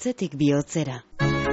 bihotzetik bihotzera.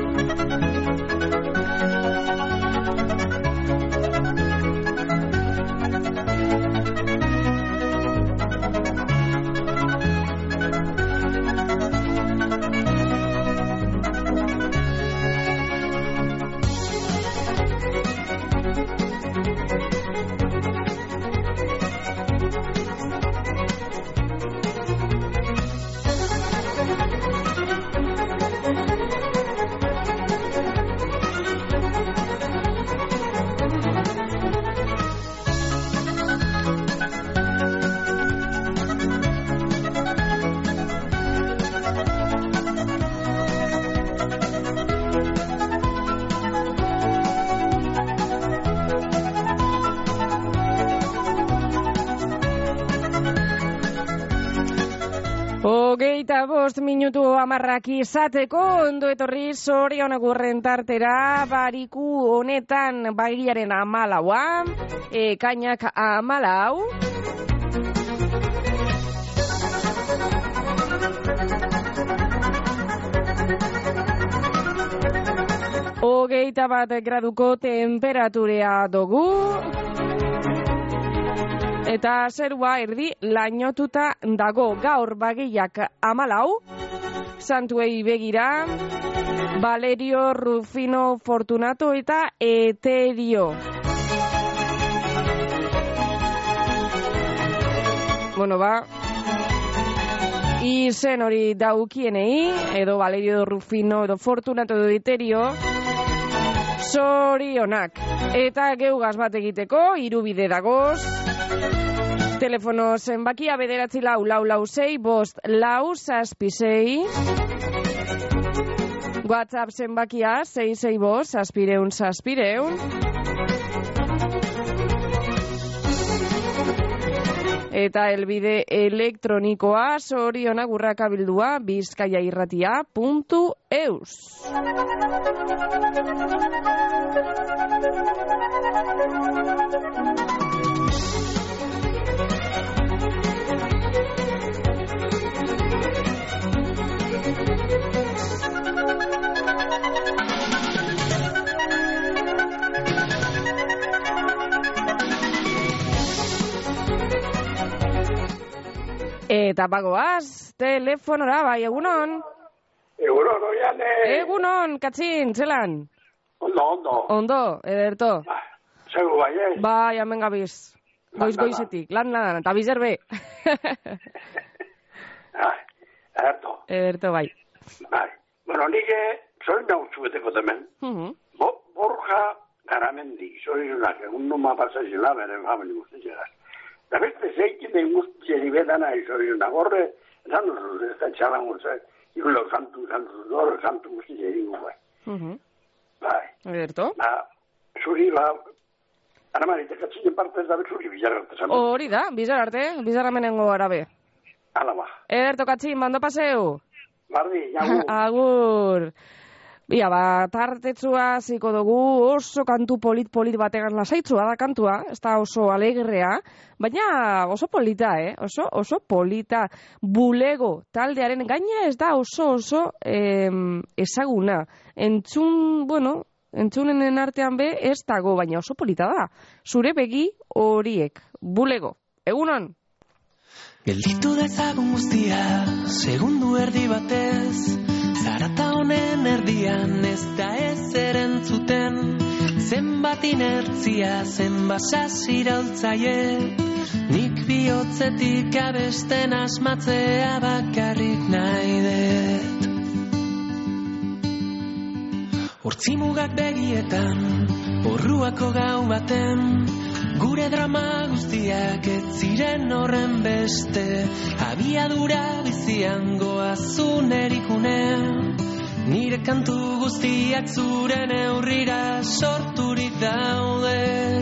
Hogeita 5 minutu amarrak izateko, ondo etorri zorionak urren tartera, bariku honetan bagilaren 14, ekainak 14. Hogeita 1 graduko temperaturea dugu. Eta zerua erdi lainotuta dago, gaur bagilak 14, santuei begira, Valerio, Rufino, Fortunato eta Eterio. Bueno, izen hori daukienei, edo Valerio, Rufino, edo Fortunato, edo Eterio, zorionak. Eta geugaz bat egiteko, 3 bide dagoz. Telefono zenbakia 9446556. WhatsApp zenbakia 66566. Eta elbide elektronikoa zorionak urrakabildua bizkaiairratia.eus. Eta bagoaz, telefonora, bai, egunon? Egunon, oiane. Egunon, Katxin, zelan? Ondo. Ondo, ederto. Zegu bai, Bai, hemen gabiz. Goizetik, lan, eta bizerbe. Ederto, bai. Bai. Bueno, nire, zorin nautzu beteko temen. Borja Garamendi, zorizunak, egun noma pasazila, beren famili guztizeraz. Da beste zeikin den guztieri bedana izorizunak, horre, esan duzuz, ez da txalan guztiak, irula santu guztieri guai. Bai. Ederto. Zuri, Aramarite, katzinen parte ez da zuri bizararte. Hori da, bizarramenengo arabe. Hala ba. Ederto, Katxin, bando paseu? Bardi, agur. Agur. Bia, tartetzua ziko dugu oso kantu polit bategan lasaitzua da kantua, ez da oso alegrea, baina oso polita, oso polita. Bulego taldearen gaina ez da oso ezaguna. Entzunenen artean be ez dago, baina oso polita da. Zure begi horiek. Bulego. Egunon? Gelditu dezagun guztia, segundu erdi batez, zarata honen erdian ez da ez erantzuten, zenbat inertzia, zenbat sasiraultzaie, nik bihotzetik abesten asmatzea bakarrik nahi dut. Hortzimugak begietan, orruako gau baten, gure drama guztiak ez ziren horren beste, abiadura bizian goazun erikunean, nire kantu guztiak zure neurrira sorturik daude.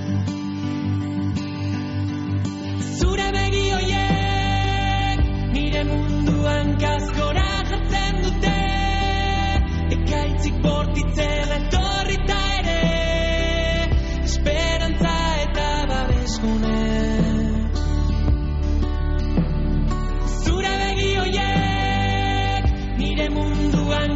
Zure begi hoiek, nire munduan kaskora jartzen dute, ekaitzik bortitzen etorrita ere, esperantza eta babesgune. Zure begi hoiek, nire munduan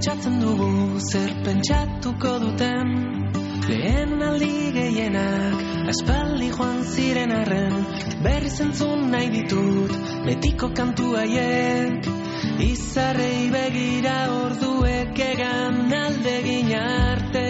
Pentsatzen dugu zer pentsatuko duten, lehen aldi gehienak aspaldi joan ziren arren, berriz entzun nahi ditut betiko kantu haiek, izarrei begira orduek egan aldegin arte.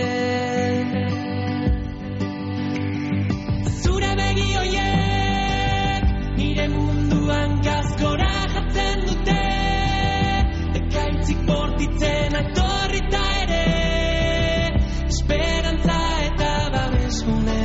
Zure begi hoiek nire munduan gazgora jatzen dute, ekaitzik bortitzen atorrita ere, esperantza eta babesgune.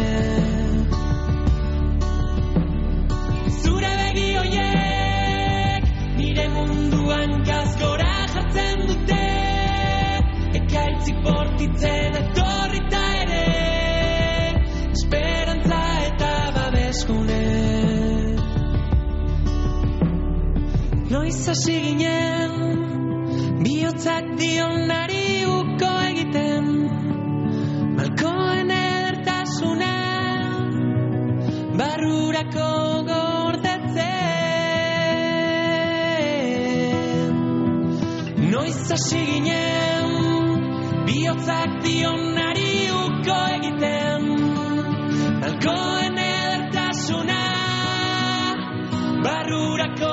Zure begi hoiek nire munduan gazgora jatzen dute, ekaitzik bortitzen atorrita ere, esperantza eta babesgune. Noiz hasi ginen bihotzak dionari uko egiten, malkoen edertasuna barrurako gordetzen. Noiz hasi ginen bihotzak dionari uko egiten, malkoen edertasuna barrurako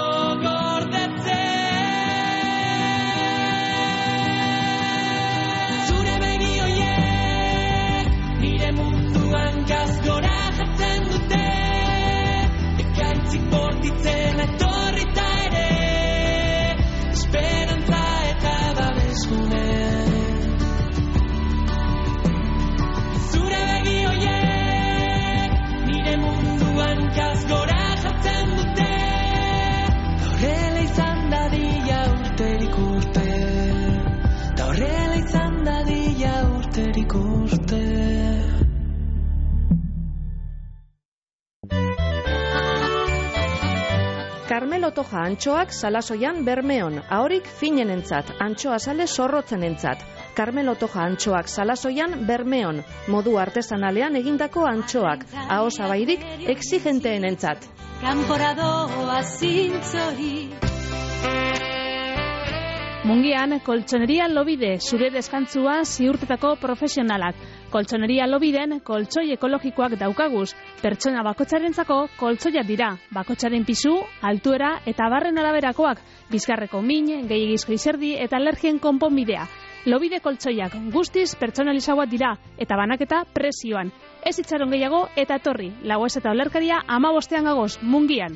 gazgora jatzen dute, ekaitzik bortitzen atorrita ere, esperantza eta babesgune. Zure begi hoiek nire munduan gazgora jatzen dute, horrela izan dadila urterik urte, eta horrela izan dadila urterik urte. Carmelo Toja antxoak Salasoian Bermeon, ahorik finenentzat, antxoa sale zorrotzenentzat. Carmelo Toja antxoak Salasoian Bermeon, modu artesanalean egindako antxoak, ahosabairik exigenteenentzat. Kanporadoa zintzori. Mungian, koltsoneria Lobide, zure deskantzua ziurtetako profesionalak. Koltsoneria Lobiden, koltsoi ekologikoak daukaguz. Pertsona bakotxarentzako koltsoiak dira. Bakotxaren pisu, altuera eta barren araberakoak. Bizkarreko min, gehiagizko izerdi eta alergien konponbidea. Lobide koltsoiak guztiz pertsonalizauak dira eta banaketa prezioan. Ez itxaron gehiago eta etorri. Lagoez eta olerkaria 15 gagoz, Mungian.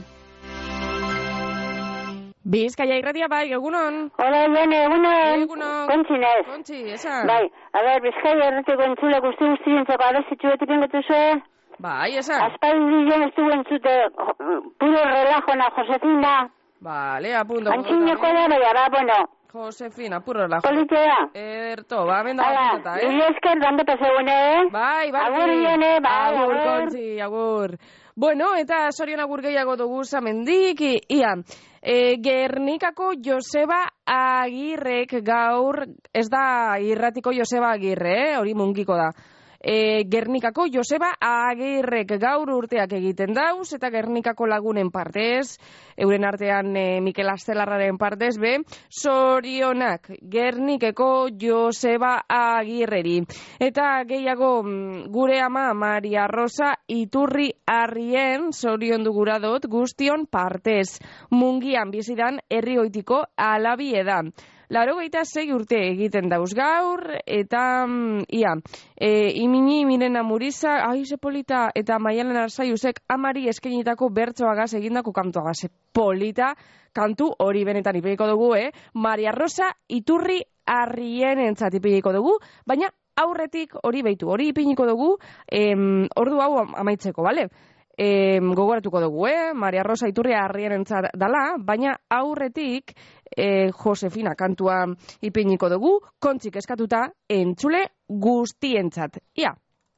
Bizkaia irratia bai, egunon. Hola, Jone, egunon. Egunon. Kontzi nez. Kontzi, esan. Bai, a ver, Bizkaia irratiko entzule guztientzako abezitxu beti pingotu zuen. Bai, esan. Aspaldi jon estuvo entzute puro relajo na Josefina. Vale, apunto. Antxineko da, bai, ba, bueno. Josefina, puro relajo. Politea. Erto, ba, benda batzuta, Hala, esker, dando pasegune, Bai, bai. Agur, Jone, bai, agur. agur. Kontzi, agur. Bueno, eta sorion agur gehiago dugu zamendik, ia. Gernikako Joseba Agirrek gaur, ez da irratiko Joseba Agirre, hori Mungiko da. Gernikako Joseba Agirrek gaur urteak egiten dauz, eta Gernikako lagunen partez, euren artean Mikel Astelarraren partez, zorionak Gernikeko Joseba Agirreri. Eta gehiago gure ama Maria Rosa Iturri Arrien zorion duguradot guztion partez. Mungian bizidan herrioitiko alabiedan. 86 urte egiten dauz gaur, eta, Imini Mirena Muriza, Polita, eta Maialen Arzaiusek amari eskenitako bertsoagaz egindako kantuagaz. Polita, kantu hori benetan ipiniko dugu, Maria Rosa Iturri Arrien entzat ipiniko dugu, baina aurretik hori behitu, hori ipiniko dugu, ordu hau amaitzeko, bale? Gogoratuko dugu, Maria Rosa Iturri Arrien entzat dala, baina aurretik Josefina kantua ipiniko dugu, kontzik eskatuta entzule guztientzat. Ia!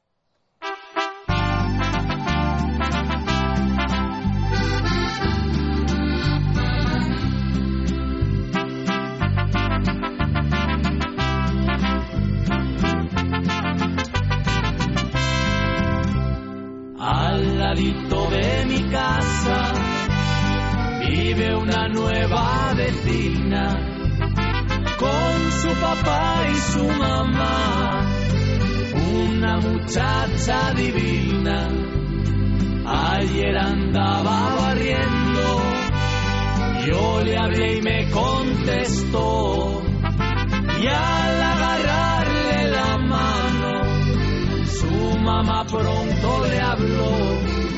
Al ladito de mi casa vive una nueva vecina con su papá y su mamá. Una muchacha divina ayer andaba barriendo. Yo le hablé y me contestó, y al agarrarle la mano, su mamá pronto le habló: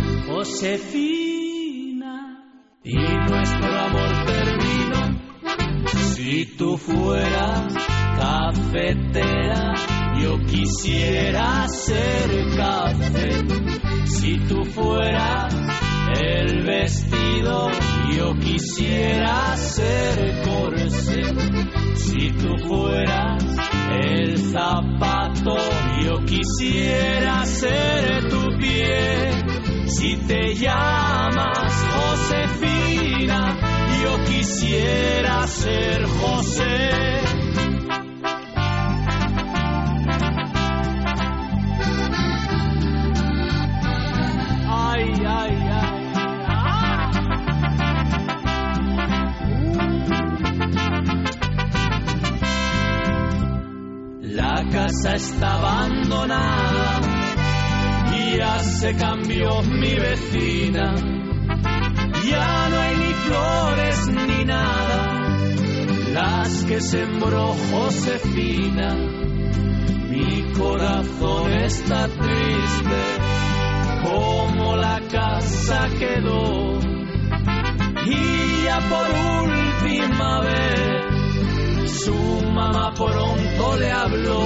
Josefina, y nuestro amor terminó. Si tú fueras cafetera, yo quisiera ser café. Si tú fueras el vestido, yo quisiera ser corsé. Si tú fueras el zapato, yo quisiera ser tu pie. Si te llamas Josefina, yo quisiera ser José. Ay, ay, ay. La casa está abandonada y ya se cambió mi vecina. Ya no hay ni flores ni nada, las que sembró Josefina. Mi corazón está triste, como la casa quedó. Y ya por última vez su mamá pronto le habló: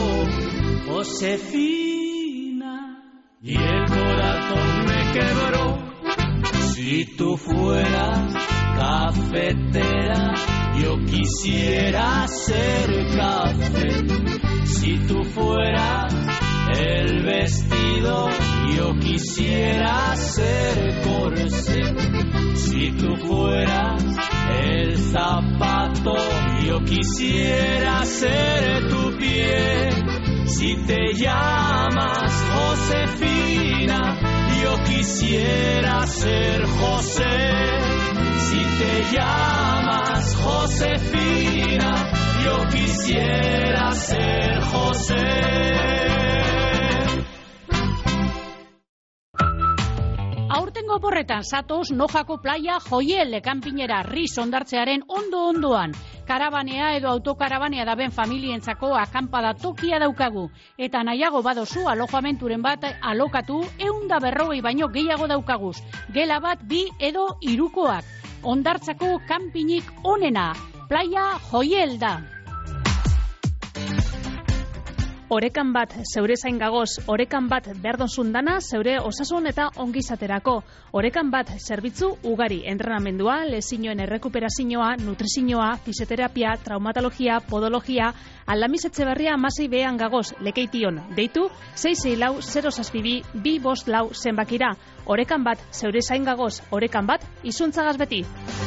Josefina, y el corazón me quebró. Si tú fueras cafetera, yo quisiera ser café. Si tú fueras el vestido, yo quisiera ser corsé. Si tú fueras el zapato, yo quisiera ser tu pie. Si te llamas Josefina, yo quisiera ser José. Si te llamas Josefina, yo quisiera ser José. Aurtengo porretan zatoz Nojako playa Joiel kanpinera Riz ondartzearen ondo-ondoan. Karabanea edo autokarabanea daben familientzako akampada tokia daukagu. Eta nahiago badozu alojamenturen bat alokatu 140 baino gehiago daukaguz. Gela bat 2 edo 3koak. Ondartzako kanpinik onena. Playa Joiel da. Orekan bat zeure zain gagoz, orekan bat berdonzun dana zeure osasun eta ongizaterako. Orekan bat zerbitzu ugari, entrenamendua, lezinoen errekuperazioa, nutrizioa, fisioterapia, traumatologia, podologia, Aldamiz Etxeberria 16 gagoz, lekeition. Deitu 664-062-254 zenbakira. Orekan bat zeure zain gagoz, orekan bat izuntzagaz beti.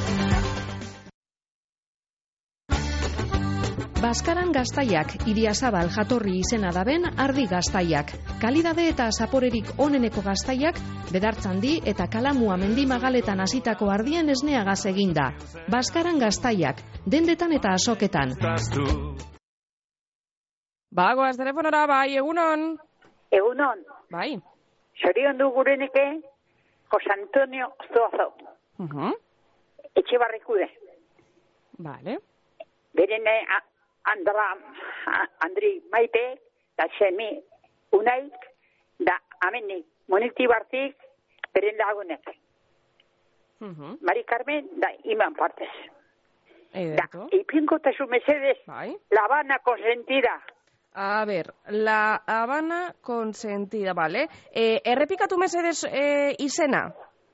Baskaran gaztaiak, Idiazabal jatorri izena daben ardi gaztaiak. Kalidade eta zaporerik oneneko gaztaiak, Bedartzandi eta Kalamua mendimagaletan hasitako ardien esneagaz eginda. Baskaran gaztaiak, dendetan eta azoketan. Bagoaz telefonora, bai, egunon. Egunon. Bai. Zorion du gureneke, Jose Antonio Zuazo. Etxebarrikude. Vale. Berene Andri Maite, da semi Unaik, da ameni Moniti Bartik, beren lagunek. Mari Carmen, da Iman Partes. Ederto. Da, ipinkotasun mesedes, bai. La Habana Consentida. A ver, La Habana Consentida, vale. Errepikatu mesedes izena?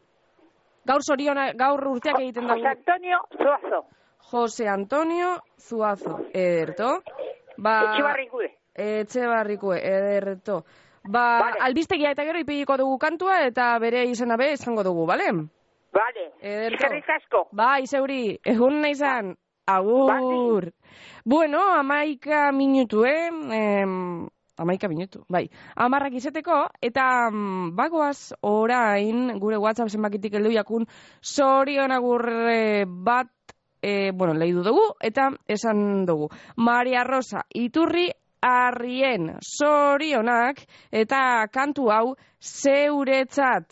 Gaur urteak egiten dago. Jose Antonio Zuazo. Jose Antonio Zuazo, ederto. Etxebarrikue, ederto. Vale. Albiztegia eta gero ipiliko dugu kantua eta bere izena be izango dugu, bale? Vale, eskerrik asko. Bai, zeuri, egun nahi zan. Agur. Bale. Bueno, 11 minutu, 11 minutu, bai. 10 izeteko, eta bagoaz orain, gure WhatsApp zenbakitik heldu jakun, zorion agurre bat lehidu dugu, eta esan dugu. Maria Rosa Iturri Arrien zorionak, eta kantu hau zeuretzat,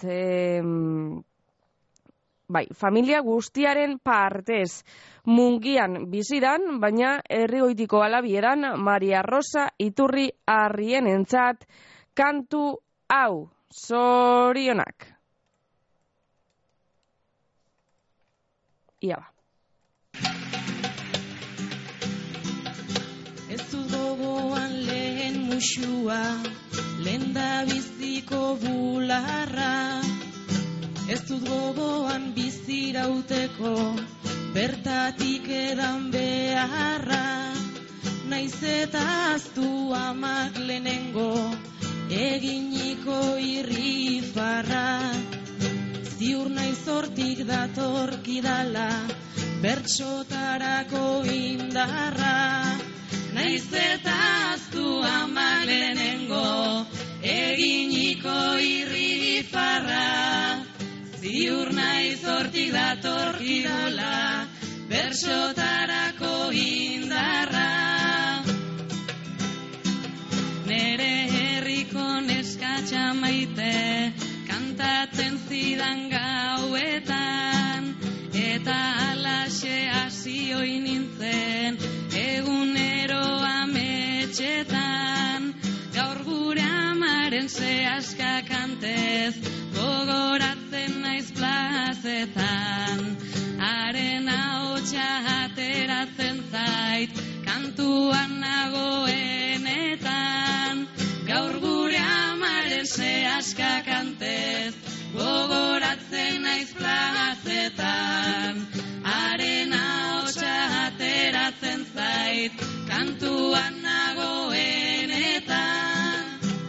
familia guztiaren partez. Mungian bizidan, baina herrigoitiko alabieran Maria Rosa Iturri Arrien entzat kantu hau, zorionak. Ia ba. Ez dut gogoan lehen musua, lehen da biziko bularra. Ez dut gogoan bizirauteko, bertatik edan beharra. Naiz eta aztu amak lehenengo, eginiko irrifarra. Ziur naiz hortik datorkidala, bertsotarako indarra. Naiz eta aztu amak lehenengo, eginiko irrifarra. Ziur naiz hortik datorkidala, bertsotarako indarra. Nere herriko neskatxa maite, kantatzen zidan gauetan, eta alaxe hasi oi nintzen, egunero ametxetan. Gaur gure amaren zehaska kantez, gogoratzen naiz plazetan. Haren ahotsa ateratzen zait, kantuan nagoenetan. Gaur gure amaren zehaska kantez, gogoratzen naiz plazetan. Haren ahotsa ateratzen zait, kantuan nagoenetan.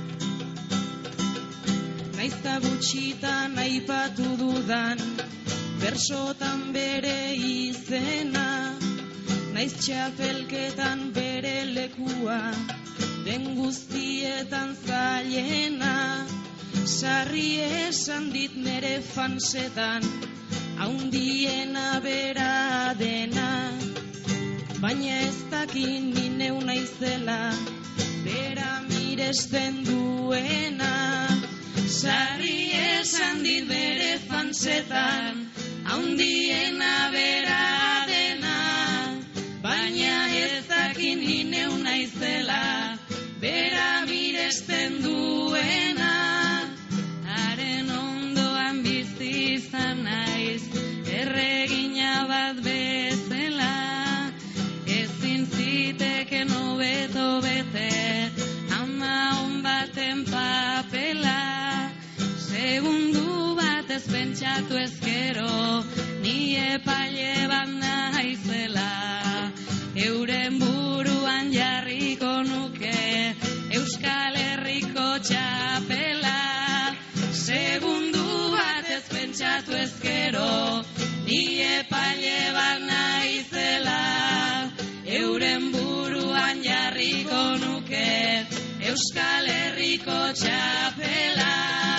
Naizta gutxitan aipatu dudan, bersotan bere izena. Naiz txapelketan bere lekua, den guztietan zailena. Sarri esan dit nere fansetan, haundiena bera dena. Baina ez dakin ni neu naizela, bera miresten duena. Sarri esan dit bere fansetan, haundiena bera dena. Baina ez dakin ni neu naizela, bera miresten duena. Haren ondoan bizi izan naiz, erregina bat bezala. Ezin ziteken hobeto bete, ama on baten papela. Segundu batez pentsatu ezkero, ni epaile bat naizela. Euren buruan jarriko nuke, Euskal Herriko txapela. Segundu batez pentsatu ezkero, ni epaile bat naizela. Euren buruan jarriko nuke, Euskal Herriko txapela.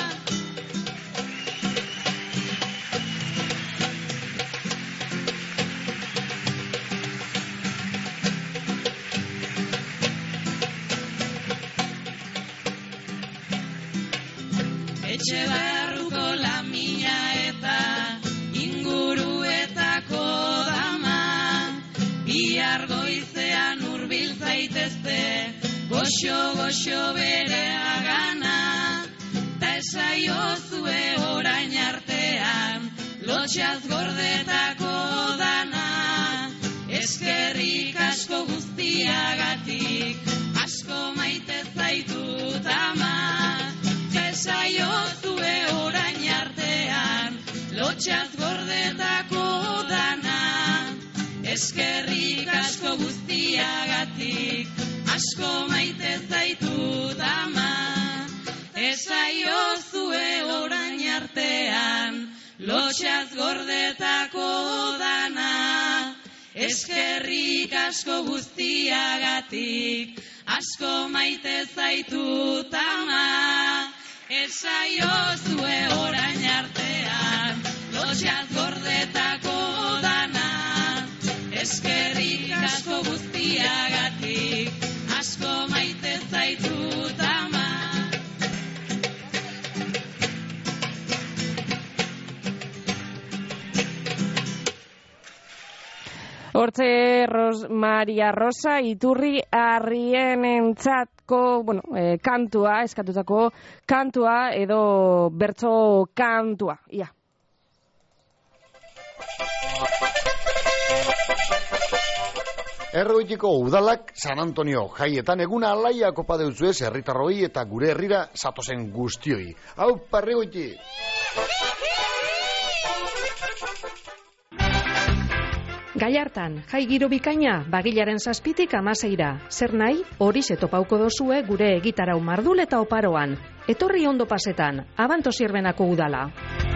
Etxe barruko lamina eta inguruetako dama, bihar goizean hurbil zaitezte, goxo berea gana. Ta esaiozue orain artean, lotxaz gordetako dana. Eskerrik asko guztiagatik, asko maite zaitut ama. Esaiozue orain artean, lotxaz gordetako dana. Eskerrik asko guztiagatik, asko maite zaitut ama. Esaiozue orain artean, lotxaz gordetako dana. Eskerrik asko guztiagatik, asko maite zaitut ama. Esaiozue orain artean, lotxaz gordetako dana. asko maite zaitut ama. Hortze Maria Rosa Iturri Arrienentzatko, kantua, eskatutako kantua edo bertso kantua. Ia. Erroitiko udalak San Antonio jaietan eguna alaia kopa deutzuez herritarroi eta gure herrira zatozen guztioi. Hau, parregoiti! Gallartan, jai giro bikaina, bagilaren 7tik 16ra. Zer nahi, horixe topauko dozue gure egitarau mardul eta oparoan. Etorri ondo pasetan, abanto zirbenako udala.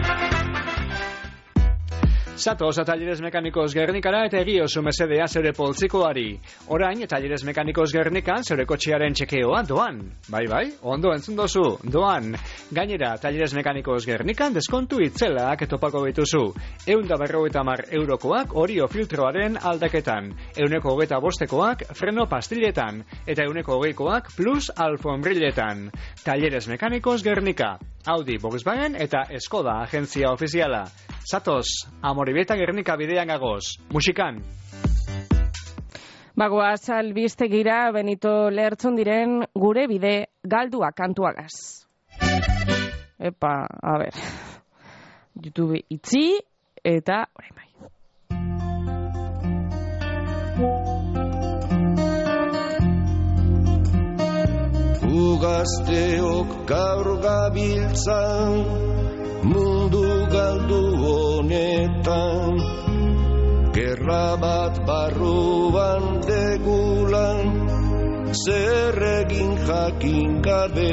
Zatoz a Talleres Mekanikos Gernikara eta egi oso mesedea zeure poltsikoari. Orain, Talleres Mekanikos Gernikan zeure kotxearen txekeoa doan. Bai, ondo entzun dozu, doan. Gainera, Talleres Mekanikos Gernikan deskontu itzelak topako bituzu. 150 eurokoak orio filtroaren aldaketan. 125koak freno pastiletan. Eta 120koak plus alfombrilletan. Talleres Mekanikos Gernika. Audi, Volkswagen eta Skoda agentzia ofiziala. Zatoz, Amoribeta Gernika bidean gagoz. Musikan. Bagoaz albistegira Benito Lertzon diren gure bide galdua kantuagaz. Epa, a ber. YouTube itzi eta orain bai. Ugazteok gaur gabiltzan mundu galdu honetan, gerra bat barruan degulan, zer egin jakin gabe,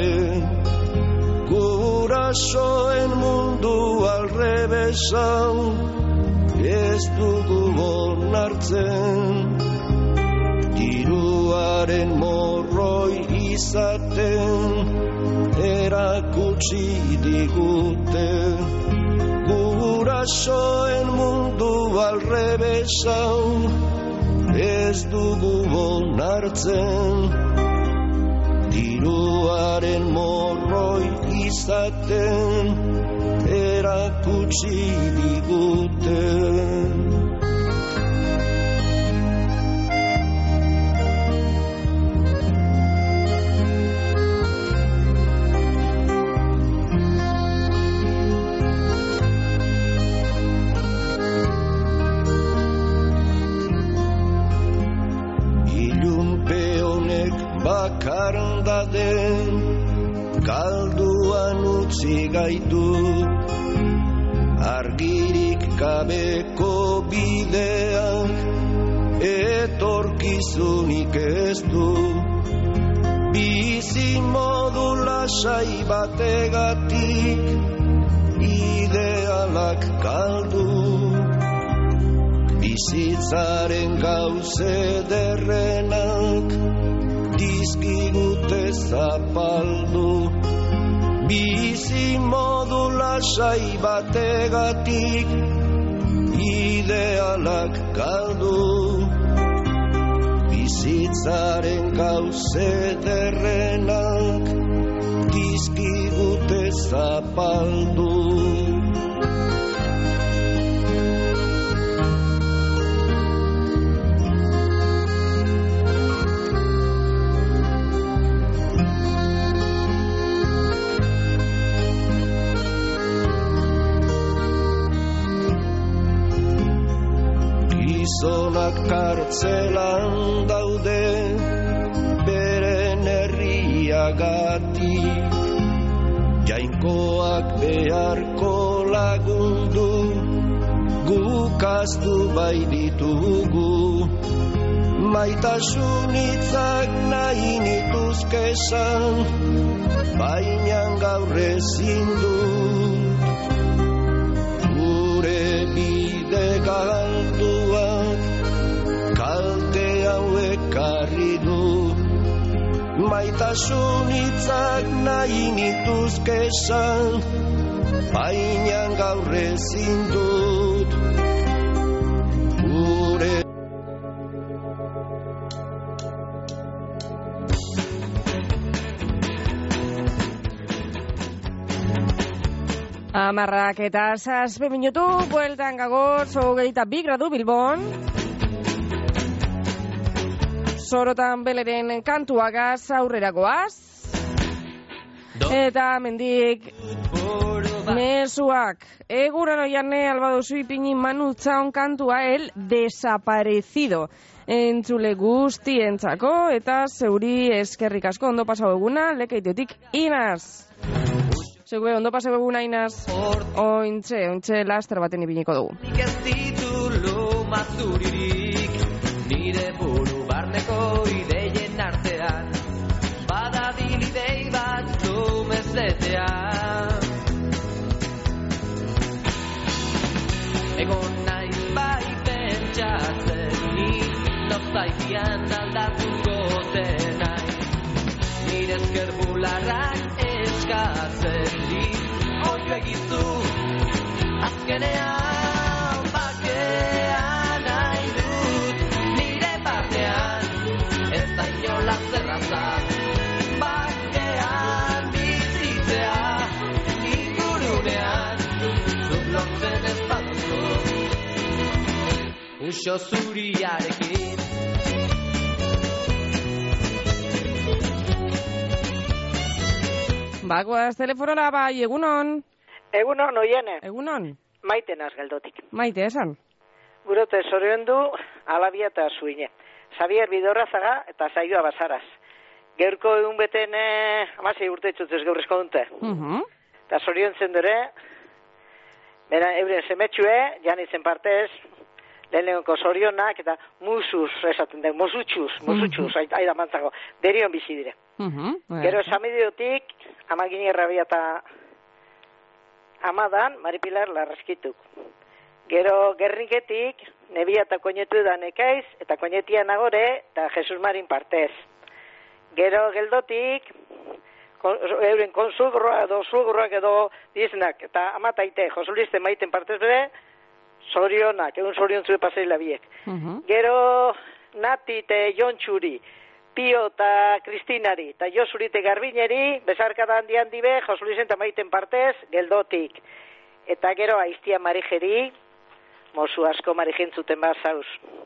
gurasoen mundu alrebesan, ez dugu onartzen, diruaren morroi izaten, erakutsi digute, gurasoen mundu alrebesan, ez dugu onartzen, diruaren morroi izaten, erakutsi digute. Bakardaden galduan utzi gaitu, argirik gabeko bideak etorkizunik ez du, bizi modu lasai bategatik idealak galdu, bizitzaren gauze derrenak dizkigute zapaldu, bizi modu lasai bategatik idealak galdu, bizitzaren gauze derrenak dizkigute zapaldu. Gizonak kartzelan daude beren herriagatik, jainkoak beharko lagundu, guk ahaztu bai ditugu, maitasun hitzak nahi nituzke esan, baina gaur ezin dut, gure bide galduak kalte hauek harri du, maitasun hitzak nahi nituzke esan, baina gaur ezin dut, gure 10:07 minutu, bueltan gagoz, 22 gradu Bilbon. Sorotan Beleren kantuagaz aurrera goaz. Eta mendik mezuak. Eguran oiane albaduzu ipini Manu Txaon kantua El Desaparecido. Entzule guztientzako eta zeuri eskerrik asko ondo pasau eguna, lekeitetik Inaz. Zeure ondo pasau eguna Inaz. Ointxe laster baten ipiniko dugu. Nik ez ditulu mazuririk, nire buru barneko ideien artean, badadil idei bat mesetean. Egon naiz bai pentsatzen ni, nostalgian aldatuko denai, nire esker bularrak eskatzen di, oio egizu azkenean bakean nahi dut, nire barnean ez da inola zerraza, bakean bizitzea ingurunean zuk lortzen ez baduzu uso zuriarekin. Bagoaz telefonora bai, egunon. Egunon, oiene. Egunon. Maite naz geldotik. Maite, esan. Gurote zorioen du, alabia eta zuine. Xabier Bidorrazaga eta Saioa Basaraz. Geurko egun beten amasei urte txutuz gaurrezko dute. Eta zorion zen dure, bera euren semetxue, jan izen partez, lehenengo zorionak eta musuz esaten den, musutxuz, aida mantzako, derion bizi dire. Gero esamidiotik, amagini errabia eta amadan, Maripilar Larraskituk. Gero Gerniketik, nebia eta koinetu da nekaiz, eta koinetia nagore, eta Jesus Marin partez. Gero geldotik, euren konsugroak edo dizenak, eta amataite, Josuliste maiten partez bere, zorionak, egun zorion zure paseila biek. Gero Nati eta Jontxuri, Pio eta Kristinari, eta Josurite Garbineri, bezarkada handian dibe, Josulisen eta maiten partez, geldotik. Eta gero Aiztia Marijeri, mozu asko marijentzuten bat zauz.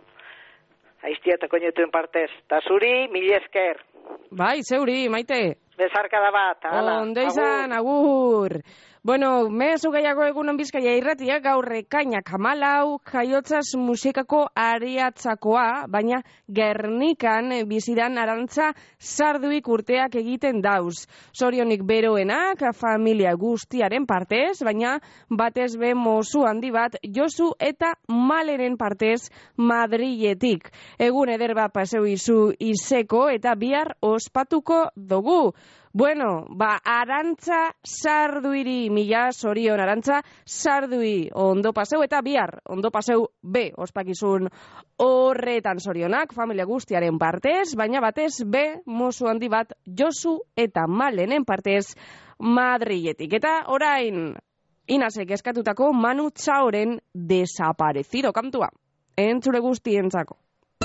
Aiztia eta koinetuen partez. Ta zuri, mil esker. Bai, zeuri, Maite. Bezarkada bat, hala. Ondo izan, agur. Bueno, mezu gehiago egunon Bizkaia irratia, gaur ekainak 14, jaiotzaz musikako ariatzakoa, baina Gernikan bizidan Arantza Sarduik urteak egiten dauz. Zorionik beroenak, familia guztiaren partez, baina batez be mozu handi bat Josu eta Maleren partez Madriletik. Egun eder bat paseu izu izeko eta bihar ospatuko dugu. Bueno, Arantza Sarduiri mila zorion Arantza Sardui ondo paseu eta bihar ondo paseu be ospakizun horretan zorionak familia guztiaren partez, baina batez be mozu handi bat Josu eta Malenen partez Madriletik. Eta orain Inazek eskatutako Manu Txaoren Desaparecido kantua. Entzule guztientzako.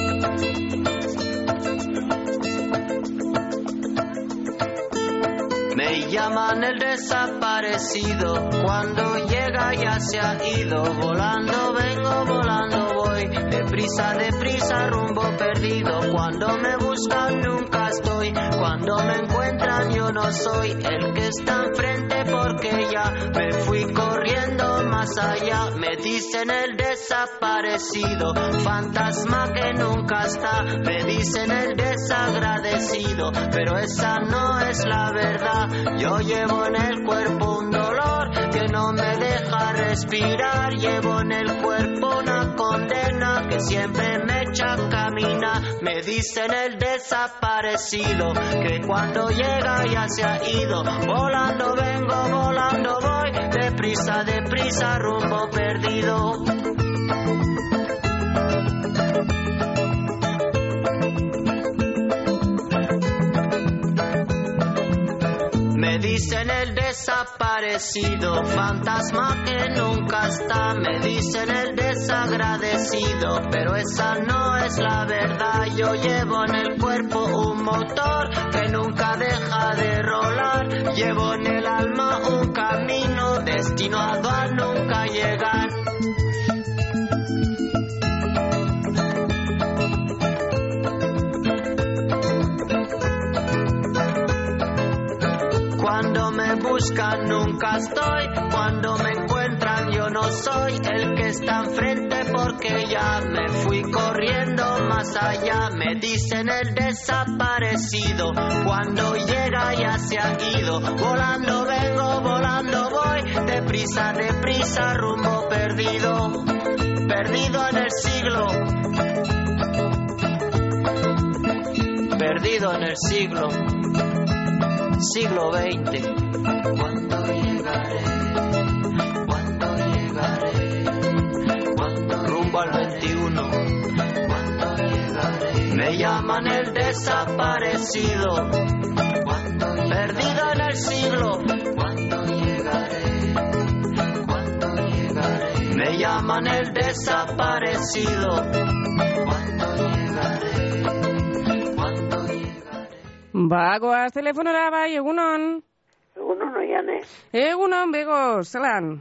Me llaman el desaparecido, cuando llega ya se ha ido, volando vengo, volando voy, deprisa, rumbo perdido, cuando me buscan nunca estoy, cuando me encuentran yo no soy el que está enfrente porque ya me fui corriendo más allá, me dicen el desaparecido, fantasma que nunca está, me dicen el desagradecido, pero esa no es la verdad. Yo llevo en el cuerpo un dolor que no me deja respirar. Llevo en el cuerpo una condena que siempre me echa a caminar. Me dicen el desaparecido, que cuando llega ya se ha ido. Volando vengo, volando voy, deprisa, rumbo perdido. Me dicen el desaparecido, fantasma que nunca está. Me dicen el desagradecido, pero esa no es la verdad. Yo llevo en el cuerpo un motor que nunca deja de rolar. Llevo en el alma un camino, destino camino a nunca llegar. Cuando me buscan nunca estoy, cuando me encuentran yo no soy el que está enfrente porque ya me fui corriendo más allá. Me dicen el desaparecido, cuando llega ya se ha ido. Volando vengo, volando voy, deprisa, deprisa, rumbo perdido, perdido en el siglo, perdido en el siglo. Siglo XX. ¿Cuándo llegaré? ¿Cuándo llegaré? ¿Cuándo rumbo al 21? ¿Cuándo llegaré? Me llaman el desaparecido. ¿Cuándo perdido en el siglo? ¿Cuándo llegaré? ¿Cuándo llegaré? Me llaman el desaparecido. ¿Cuándo llegaré? Bagoaz telefonora bai, egunon. Egunon oiane. Egunon, bego, zelan?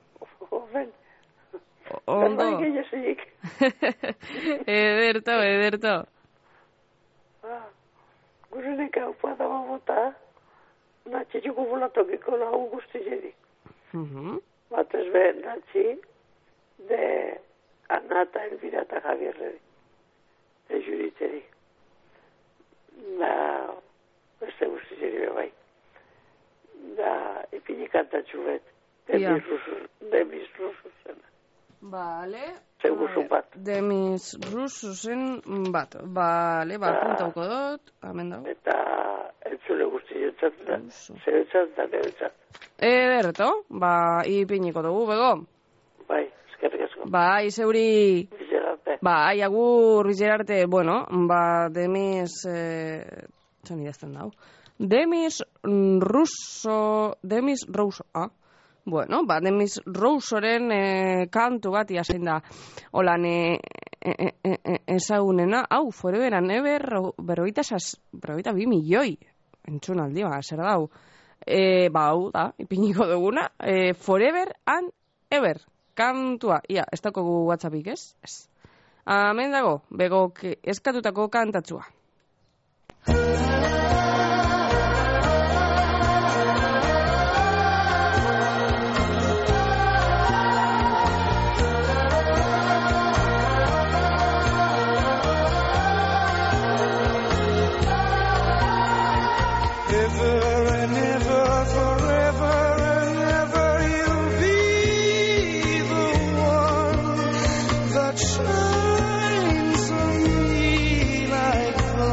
Ondo. Ederto. Gurenek hau padaba bota, natxetxuko bulatokiko lau guzti jedi. Batez behen natxi, de Anata, Elvira eta Javierredi. De Juriteri. Da, beste guzti jedi bai. Da, ipini kantatxu bet. Demis Rususen. Vale. Zegusun bat. Demis Rususen bat. Vale, puntauko dut. Amen dago. Eta entzule guzti jentzat da. Zeretzat da nebetzat. Ederto, ipiniko dugu, bego. Bai, eskerrik asko. Bai, zeuri. Bizerarte. Bai, agur, bizerarte. Bueno, Demis... Txan idazten dau. Demis Russo... Bueno, Demis Roussoren kantu bat iazein da. Holan, ezagunena. Hau, Forever and Ever, berroita 2 milioi. Entzun aldi, zer dau. Hau da, ipiniko duguna. Forever and Ever. Kantua. Ia, ez dakogu WhatsAppik, ez? Ez. Hemen dago, begok eskatutako kantatzua. Shines on me like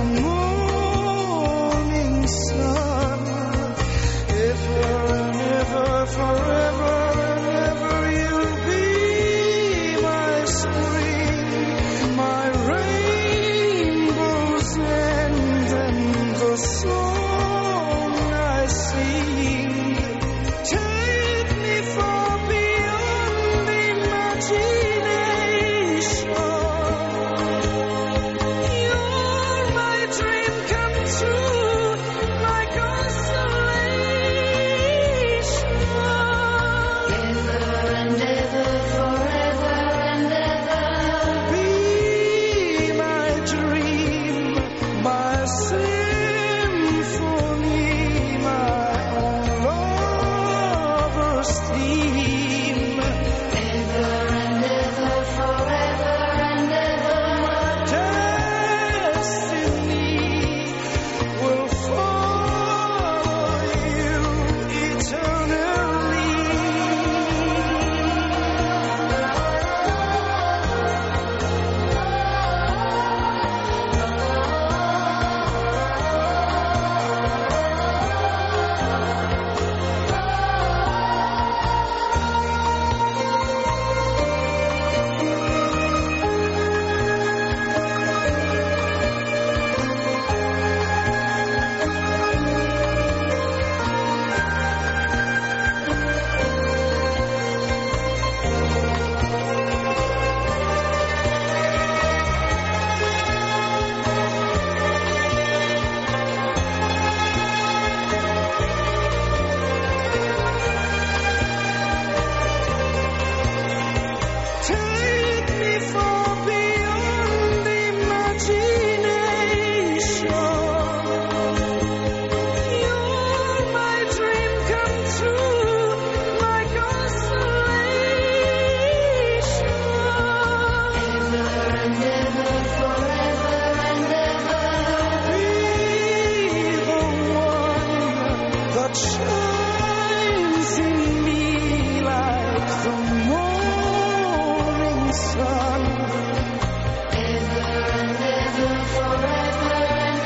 what shines in me like the morning sun. Ever and ever, forever and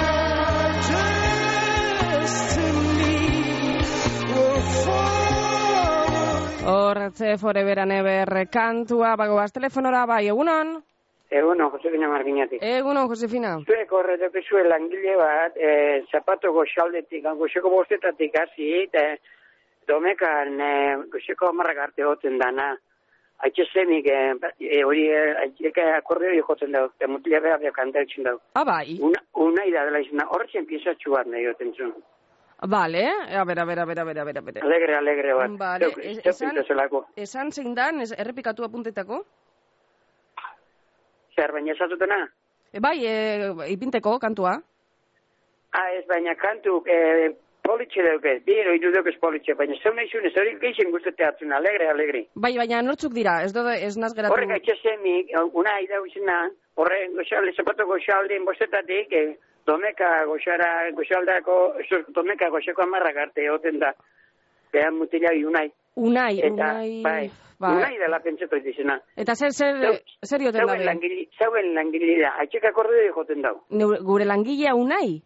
ever, destiny will follow. Horretze forever and ever kantua, bagoaz telefonora, bai, egunon? Egunon, Josefina Marginatik. Egunon, Josefina. Zuek horretak zuen langile bat, zapato goxaldetik, goxeko bostetatik hasi, eta domekan goxeko amarrak arte goten dana. Haitxe zemik, hori, akordeo joten dago, eta mutila behar kantatzen dago. Bai. Unai da dela izena, horretzen piezatxu bat nahi goten zuen. Vale, a ver. Alegre bat. Vale, esan zein dan, errepikatu apuntetako? Zer, baina esatutena? Bai, ipinteko, kantua. Ez, baina kantu, politxe dauke, biro idu daukez politxe, baina zeu nahi zuen, ez hori geixen guztetea hartzen, alegre. Bai, baina nortzuk dira, ez naz geratu. Horrek aitzezemik, unai dauzena, horren goxalde, zapato goxaldeen bostetatik, domeka goxaldako, domeka goxeko amarrak arte egoten da, behan mutila unai. Unai. Unai dela pentsatu izena. Eta zer joten da? Zauen langilea, haitxek akordeo joten dau. Gure langilea unai?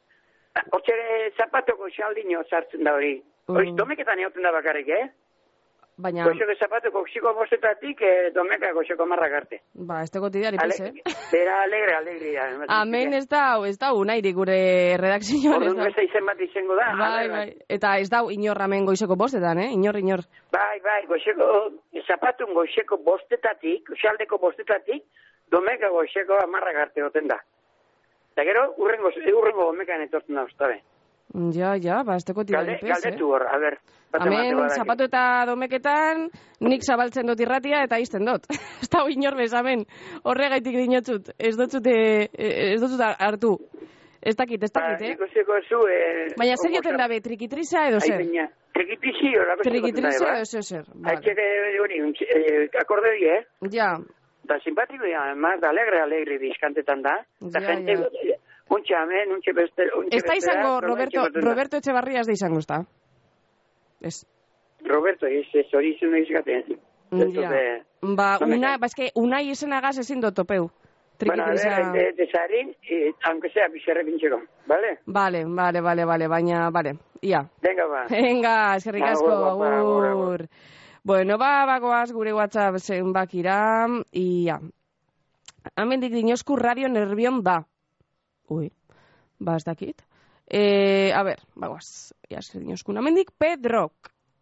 Hortxe zapato goxaldino sartzen da hori. Domeketan egoten da bakarrik, Baina... Goxoko zapato goxiko bostetatik, domeka goxoko marrak arte. Ba, ez teko tidari pese. Bera alegre. Hemen ez da unairi gure redakzioan. Orduan beste izen bat izango da. Bai. Eta ez da inor hemen goizeko bostetan, Inor. Bai, zapatun goxeko bostetatik, goxaldeko bostetatik, domeka goxeko amarrak arte goten da. Eta gero, urrengo domekan etortzen da, ustabe. Ja, ba, ez teko tidari pese. Galdetu hor, a ber. Hemen, zapatu eta domeketan, nik zabaltzen dut irratia eta izten dut. Ez da inor bezamen, horregaitik dinotzut, ez dut hartu. Ez dakit, Baina zer joten dabe, trikitriza edo zer? Trikitriza edo zer. Hori, akorde hori, Ja. Da simpatiko, además, alegre bizkantetan da. Da gente, untxe amen, untxe beste... Ez da izango Roberto Etxebarria ez da izango, ez da? Ez. Roberto, ez hori izan izgaten. Ba, unai izenagaz ezin dut topeu. Bueno, a ver, desarin, aunque sea bizarre pintxeko, ¿vale? Vale, baina, ia. Venga, eskerrik asko, agur. Bueno, bagoaz gure WhatsApp zenbakira, ia. Hemendik dinosku Radio Nervion da. Ui, ez dakit. A ver, bagoaz, dinosku hemendik Pedrok.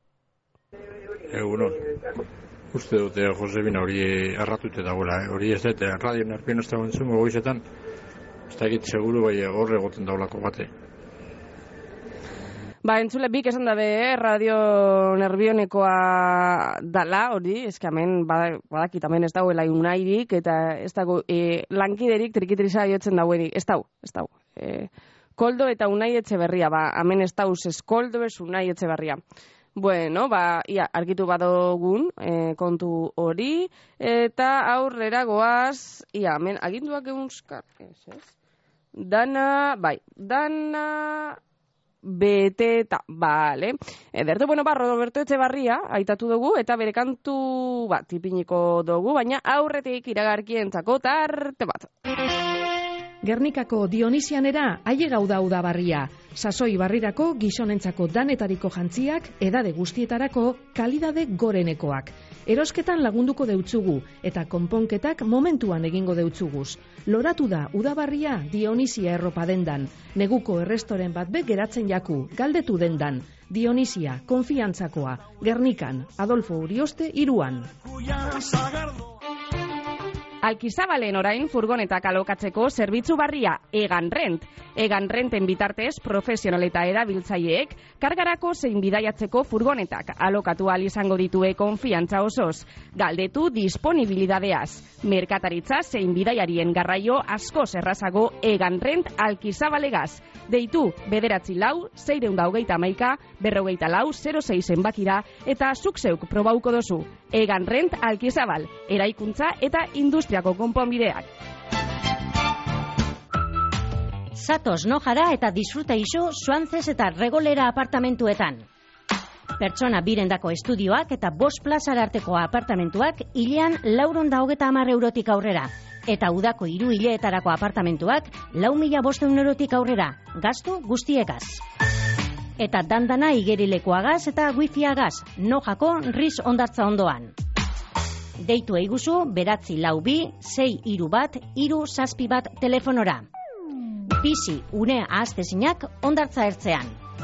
Egunon. Uste dute Josefina hori erratute dagoela, hori ez dut, Radio Nervion ez dago entzungo goizetan, ez dakit seguru bai horre goten daulako bate. Ba, entzule bik esan dabe, Radio Nervionekoa dala, hori, hemen badakit, hemen ez dagoela unairik, eta ez dago lankiderik trikitriza jotzen dauenik, ez dago. Koldo eta Unai Etxeberria, hemen ez dauz ez Koldo ez Unai Etxeberria. Bueno, ia, argitu badogun kontu hori, eta aurrera goaz, ia, hemen aginduak egunskar, Dana beteta, bale. Edertu, Roberto Etxebarria, aitatu dugu, eta bere kantu, tipiniko dugu, baina aurretik iragarkientzako tarte bat. Gernikako Dionisianera aile gauda udabarria. Sasoi barrirako gizonentzako danetariko jantziak, edade guztietarako kalidade gorenekoak. Erosketan lagunduko deutzugu, eta konponketak momentuan egingo deutzuguz. Loratu da udabarria Dionisia erropa dendan. Neguko errestoren bat geratzen jaku, galdetu dendan. Dionisia, konfiantzakoa. Gernikan, Adolfo Urioste 3an. Alkizabalen orain furgonetak alokatzeko zerbitzu barria Egan Rent. Egan Renten bitartez profesional eta erabiltzaileek kargarako zein bidaiatzeko furgonetak alokatu ahal izango ditue konfiantza osoz. Galdetu disponibilidadeaz. Merkataritza zein bidaiarien garraio askoz errazago Egan Rent Alkizabalegaz. Deitu 944-621-44-06 zenbakira eta zuk zeuk probauko dozu. Egan Rent Alkizabal, eraikuntza eta industriako konponbideak. Zatoz nojara eta disfruta iso Suantzez eta Regolera apartamentuetan. Pertsona birendako estudioak eta 5 plazara arteko apartamentuak hilean 450 eurotik aurrera. Eta udako 3 hileetarako apartamentuak 4.500 eurotik aurrera, gastu guztiekaz. Eta dandana igerilekoagaz eta wifiagaz, nojako RIS ondartza ondoan. Deitu eiguzu, 942-631-361 telefonora. Bizi, une ahaztezinak ondartza ertzean.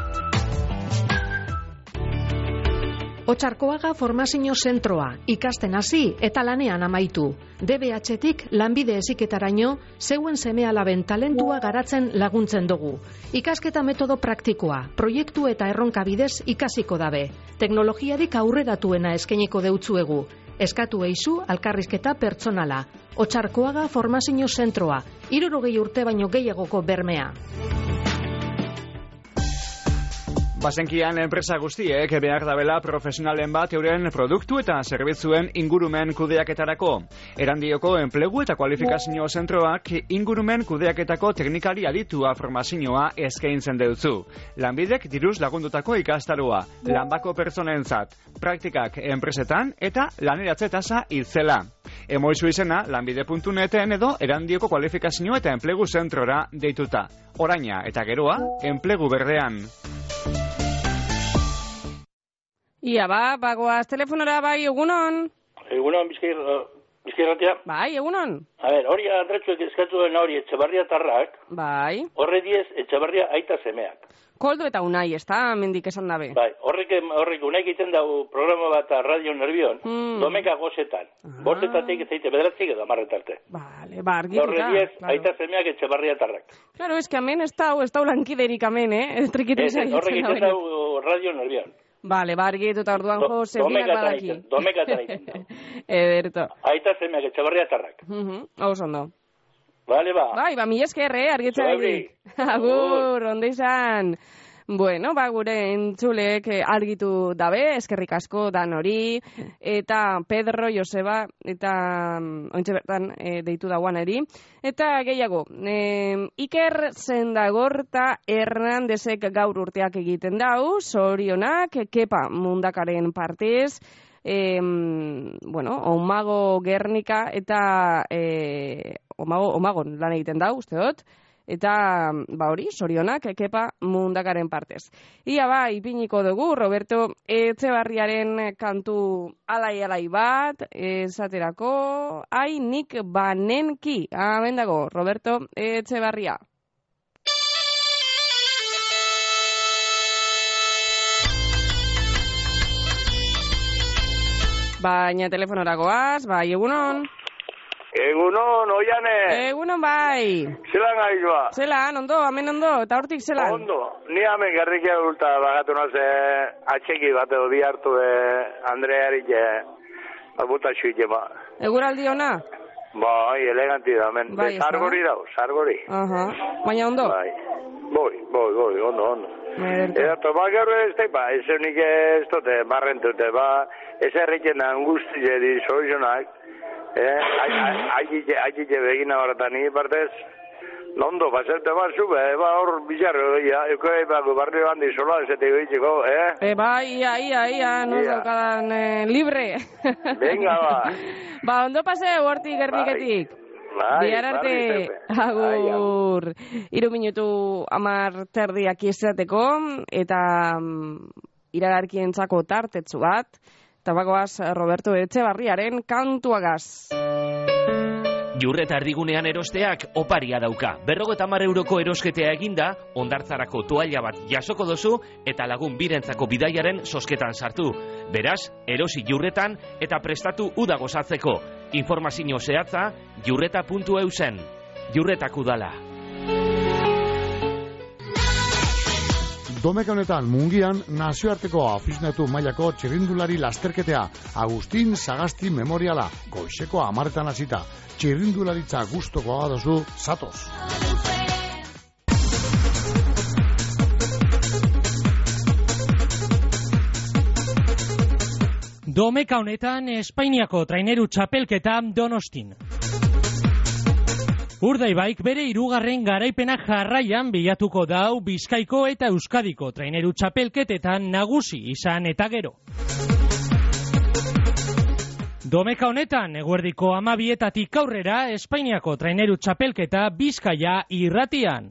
Otsarkoaga formazio zentroa, ikasten hasi eta lanean amaitu. DBH-tik lanbide heziketaraino zeuen seme-alaben talentua garatzen laguntzen dugu. Ikasketa metodo praktikoa, proiektu eta erronka bidez ikasiko dabe. Teknologiarik aurreratuena eskainiko deutzuegu. Eskatu eizu alkarrizketa pertsonala. Otsarkoaga formazio zentroa, 60 urte baino gehiagoko bermea. Basenkian enpresa guztiek behar dabela profesionalen bat euren produktu eta zerbitzuen ingurumen kudeaketarako. Erandioko enplegu eta kualifikazio zentroak ingurumen kudeaketako teknikari aditua formazioa eskaintzen deutzu. Lanbidek diruz lagundutako ikastaroa, lanbako pertsonentzat, praktikak enpresetan eta laneratze tasa itzela. Emoizu izena lanbide.neten edo Erandioko kualifikazio eta enplegu zentrora deituta. Oraina eta geroa enplegu berdean. Ia bagoaz telefonora, bai, egunon? Egunon, bizkairratia. Bai, egunon. A ver, hori andretxuek eskatu dena hori Etxebarria tarrak. Bai. Horre diez Etxebarria aita semeak. Koldo eta Unai, ez da, mendik esan dabe. Bai, horrek Unai egiten dago programa bat Radio Nervion, domeka gozetan. Bostetatik zeite bederatzik edo amarretarte. Vale, argituta. Horre diez aita semeak Etxebarria tarrak. Claro, es que amen ez da lankiderik amen, Trikiten zaitzen. Horrek egiten dago Radio Nervion. Vale, argituta orduan jo, zebinak badaki. Domekatan egiten. Ederto. Aita semeak Etxebarria tarrak. Ondo. Vale, ba. Bai, mi esker, argitzailerik. Agur, ondo izan. Bueno, gure entzulek argitu dabe, eskerrik asko dan hori, eta Pedro, Joseba, eta ointxe bertan deitu dauan eri. Eta gehiago, Iker Zendagorta Hernandezek gaur urteak egiten dau, zorionak, Kepa Mundakaren partez, Omago Gernika eta Omagon lan egiten dau, uste dut. Eta, hori, zorionak, Kepa Mundakaren partez. Ia ipiniko dugu, Roberto Etxebarriaren kantu alai bat, esaterako, nik banenki. Hemen dago, Roberto Etxebarria. Baina telefonoragoaz, egunon. Egunon, oiane. Egunon, bai. Zelan gaizua? Zelan, ondo, amen ondo, eta hortik zelan? Ondo, ni amen gerrikia urta bagatu naze atxeki bat edo bi hartu Andrearik albuta xuike ba. Eguraldi ona? Bai, eleganti da, amen. Bai, sargori dau, sargori. Baina ondo? Bai, ondo. Eta tobakeru ez da, ez nik ez dute barrentute, ez erriken angustia di soizonak, Aitite begina horretan nire partez, nondo, baserte bat zube, hor bizarro, barrio handi sola, ez ete goitzeko, Ia, nos daukadan libre. Venga, ondo paseo hortik Gerniketik. Bihar arte, agur. 3 minutu 10 terdiak izateko, eta iragarkientzako tartetzu bat, eta bagoaz Roberto Etxebarriaren kantuagaz. Jurreta erdigunean erosteak oparia dauka. 50 euroko erosketea eginda, ondartzarako toalla bat jasoko dozu eta lagun birentzako bidaiaren sosketan sartu. Beraz, erosi Jurretan eta prestatu uda gozatzeko. Informazio zehatza jurreta.eusen. Jurretak udala. Domeka honetan Mungian nazioarteko aficionatu mailako txirrindulari lasterketea Agustin Sagasti Memoriala goizeko 10etan hasita. Txirrindularitza gustokoa dozu, zatoz. Domeka honetan Espainiako traineru txapelketa Donostin. Urdaibaik bere 3. garaipena jarraian bilatuko dau Bizkaiko eta Euskadiko traineru txapelketetan nagusi izan eta gero. Domeka honetan, eguerdiko 12:00 aurrera, Espainiako traineru txapelketa Bizkaia irratian.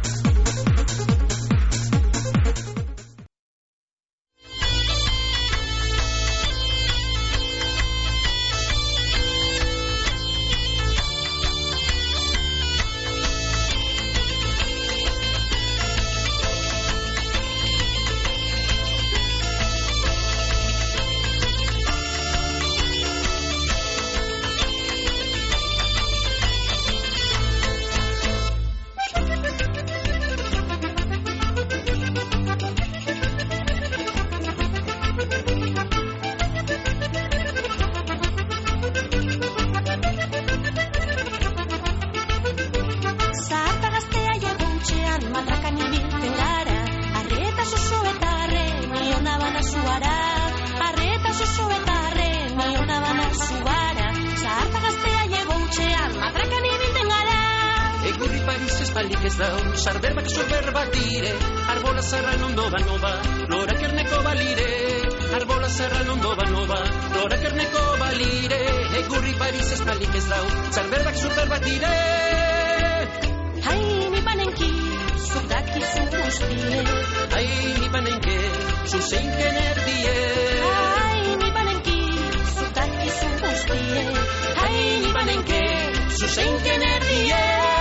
Sarberbak sorberbak dire, arbola zarran ondo banoba, lorak erneko balire. Arbola zarran ondo banoba, lorak erneko balire. Egurri bariz espalik ez dau, sarberbak sorberbak dire. Hai, ni banenki, zurdakizun guztie. Hai, ni banenke, zuzeinken erdie. Hai, ni banenki, zurdakizun guztie. Hai, ni banenke, zuzeinken erdie.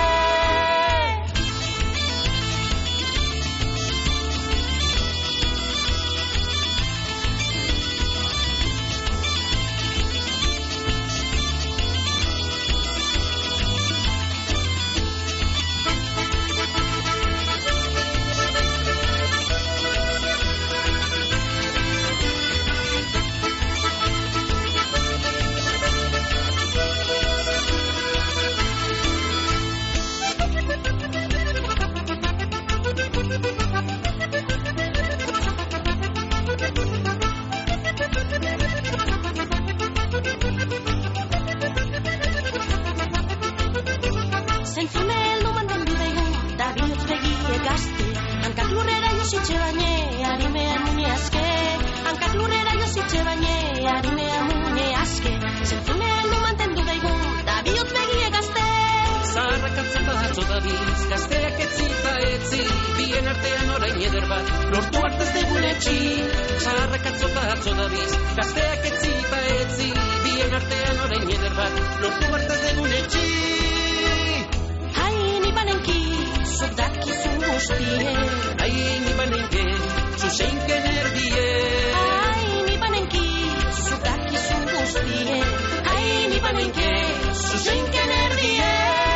Gazteak etzita etzi, bien artean orain eder bat, lortu hartez degun etxi. Zaharrak atzota atzo dabiz, gazteak etzita etzi, bien artean orain eder bat, lortu hartez degun etxi. Hai, ni banenki, zurdakizun guztie. Hai, ni banenke, zuzeinken erdie. Hai, ni banenki, zurdakizun guztie. Hai, ni banenke, zuzeinken erdie.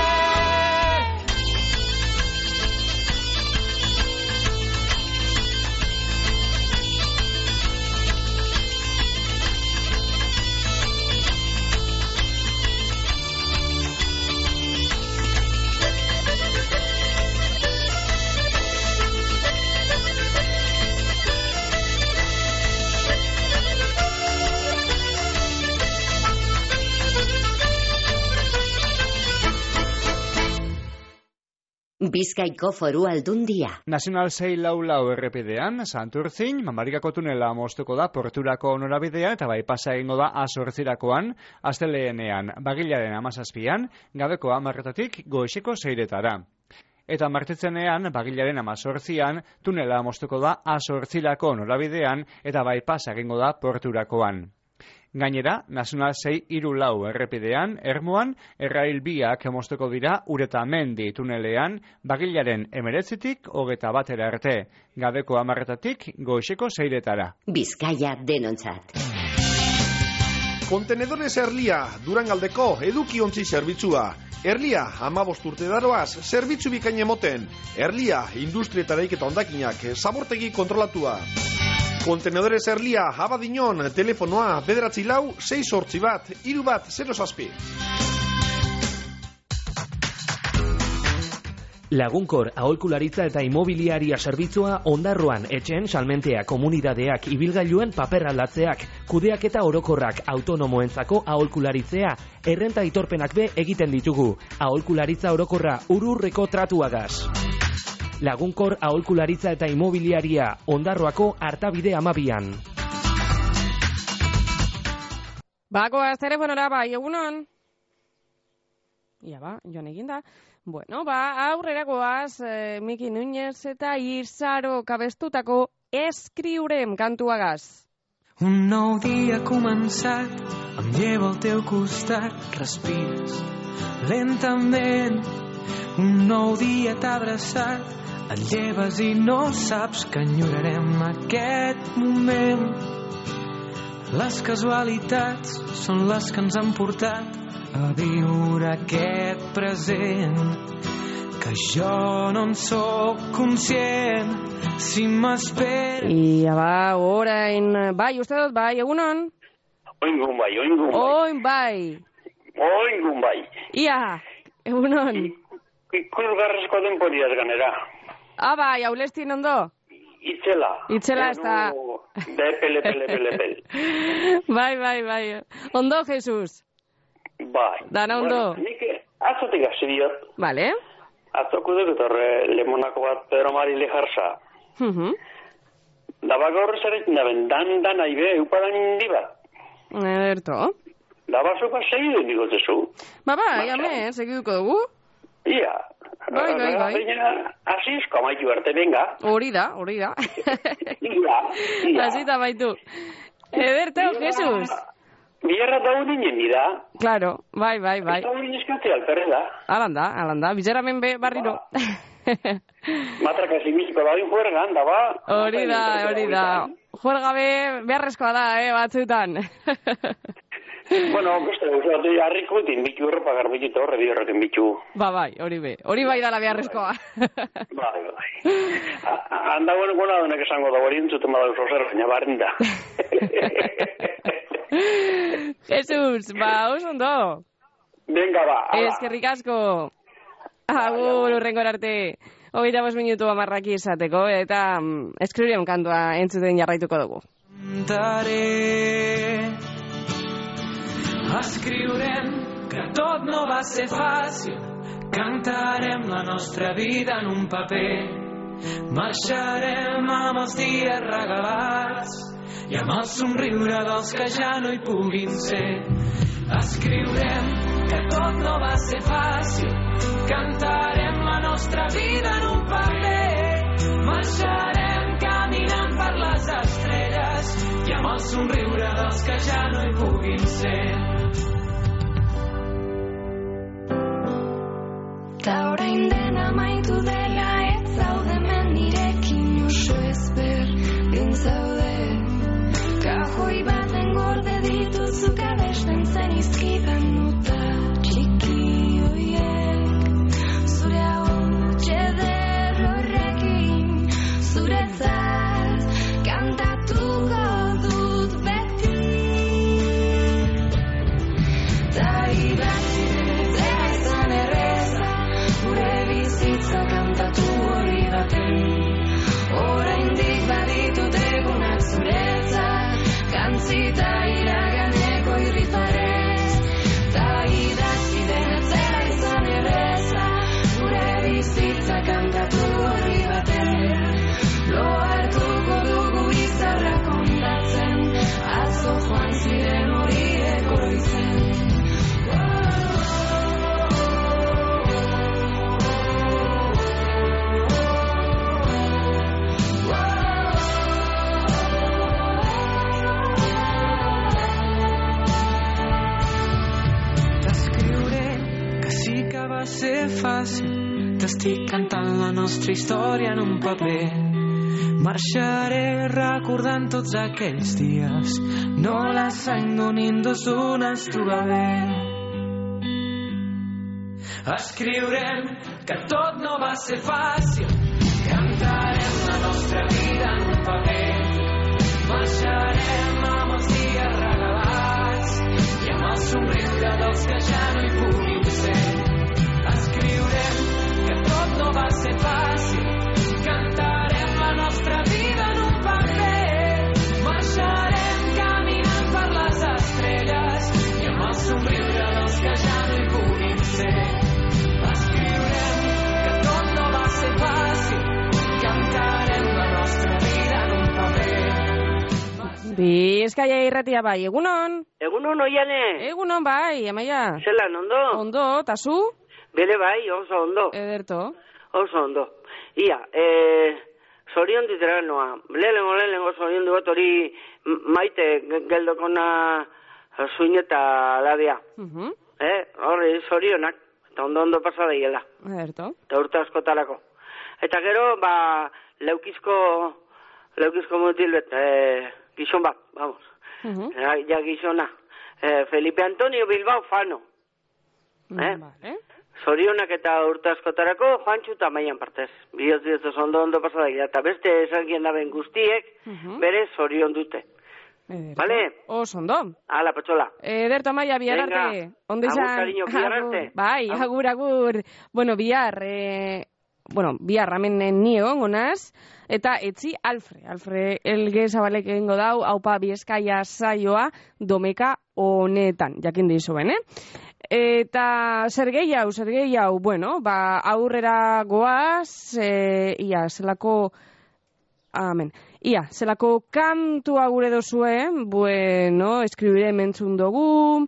Bizkaiko Foru Aldundia. Nacional 644 errepidean, Santurtzin, Mamarikako tunela moztuko da porturako norabidea eta baipasa egingo da A8erakoan, asteleenean, bagilaren 17an, gabeko 10:00 goizeko 6:00. Eta martitzenean, bagilaren 18an, tunela moztuko da A8erako norabidean eta baipasa egingo da porturakoan. Gainera, Nacional 634 errepidean, Ermuan, errail biak moztuko dira Uretamendi tunelean, bagilaren 19tik 21 arte, gabeko 10:00 goizeko 6:00. Bizkaia denontzat. Kontenedores Erlia, Durangaldeko edukiontzi zerbitzua. Erlia, 15 urte daroaz, zerbitzu bikain emoten. Erlia, industrietareik eta ondakinak, zabortegi kontrolatua. Kontenedores Erlia, Abadiñon, telefonoa, 9-4-6-1-3-0-7. Lagunkor aholkularitza eta immobiliaria zerbitzua Ondarroan etxeen salmentea komunidadeak ibilgailuen paper aldatzeak, kudeaketa orokorrak autonomoentzako aholkularitzea, errenta aitorpenak be egiten ditugu. Aholkularitza orokorra ururreko tratuagaz. Lagunkor aholkularitza eta immobiliaria Ondarroako Artabide 12an. Bakoaz telefonora bai, egunon. Ia ba, joan eginda. Bueno, aurrera goaz, Miki Núñez eta Irzaro kabestutako Escriurem kantuagaz. Un nou dia ha començat, em llevo al teu costat, respires lentament. Un nou dia t'ha abraçat, et lleves i no saps que enyorarem aquest moment. Les casualitats són les que ens han portat a viure aquest present, que jo no en sóc conscient si m'espera. Ia ba, orain, bai, uste dut, bai, egunon? Oingun bai. Oingun bai. Ia, egunon? Ikusgarrezko denporiaz ganera. Bai, haulestin ondo? Itzela ez da. Pele. Bai. Ondo, Jesus? Bai. Dana ondo? Nik atzotik hasi diot. Vale. Atzoko dut etorre lemonako bat Pedro Mari Lejarza. Daba gaur zerekin daben dan aibe eupadan indi bat. Ederto. Daba zupa segidu indigotezu. Bai, ame, segiduko dugu. Ia. Bai. Asizko amaitu arte, venga. Hori da. Ia. Asita baitu. Ederto, Jesus. Biarra daudinen dira. Claro, bai. Ez daudin eskatzea alperrela. Alanda, bizaramen be barriro. Matrakasi biziko badin juergan, da ba. Hori da. Juerga beharrezkoa da, batzutan. Bueno, beste, harriko etin bitu erropa garbitu horre biorreken bitu. Bai, hori bai dala beharrezkoa. Bai. Handa gona donek esango da, hori entzuten bada oso zer, baina barrinda. Jesus, oso ondo. Venga, Eskerrik asko. Agur, urrengo arte. 25 minutu amarraki esateko, eta Escriurem kantua entzuten jarraituko dugu. Escriurem que tot no va ser fàcil, cantarem la nostra vida en un paper, marxarem amb els dies regalats i amb el somriure dels que ja no hi puguin ser. Escriurem que tot no va ser fàcil, cantarem la nostra vida en un paper, marxarem caminant per les estrelles i amb el somriure dels que ja no hi puguin ser. Ta orain dena amaitu dela ez zaude nirekin oso ezberdin zaude. Kajoi baten gorde dituzu kabesten zen izkidan nota txiki hoiek. Zure hotxe eder horrekin zuretzat kantatuko dut beti. Ta idatzi zera izan erreza gure bizitza kantatu hori baten. Oraindik baditut egunak zuretzat, kantzita iraganeko irrifarez. Ta idatzi denetzela izan erreza, gure bizitza kantatu hori baten. Lo hartuko dugu izarra kontatzen, atzo joan ziren horiek oroitzen. Va ser fàcil, t'estic cantant la nostra història en un paper. Marxaré recordant tots aquells dies, no les any d'un indosún estuva bé. Escriurem que tot no va ser fàcil, cantarem la nostra vida en un paper, marxarem amb els dies regalats i amb el somriure dels que ja no hi puguin ser. Escriurem que tot no va Bizkaia irratia bai, egunon? Egunon, oiane? Egunon bai, Amaia. Zelan, ondo? Ondo, eta zu? Bele bai, oso ondo. Ederto. Oso ondo. Ia, zorion ditera noa. Lehenengo zorion dugot hori maite geldokona zuineta labia. Horri zorionak, eta ondo pasa daiela. Ederto. Eta urte askotarako. Eta gero, leukizko mutil bet, gizon bat, vamos. Ja gizona. Felipe Antonio Bilbao Fano. Vale. Zorionak eta urte askotarako, Juantxu eta Maian partez. Bihotz ondo pasa daiela. Eta beste esangien daben guztiek, bere zorion dute. Vale? Ondo. Ala, patxola. Ederto, Amaia, bihar arte. Agur, cariño, bihar arte. Bai, agur. Bueno, bihar hemen ni egongonaz, eta etzi Alfre Elge Zabalek egingo dau, haupa Bizkaia saioa domeka honetan, jakin dizuen, Eta zer gehiago, bueno, aurrera goaz, zelako kantua gure dozue, bueno, eskribire mentzun dugu,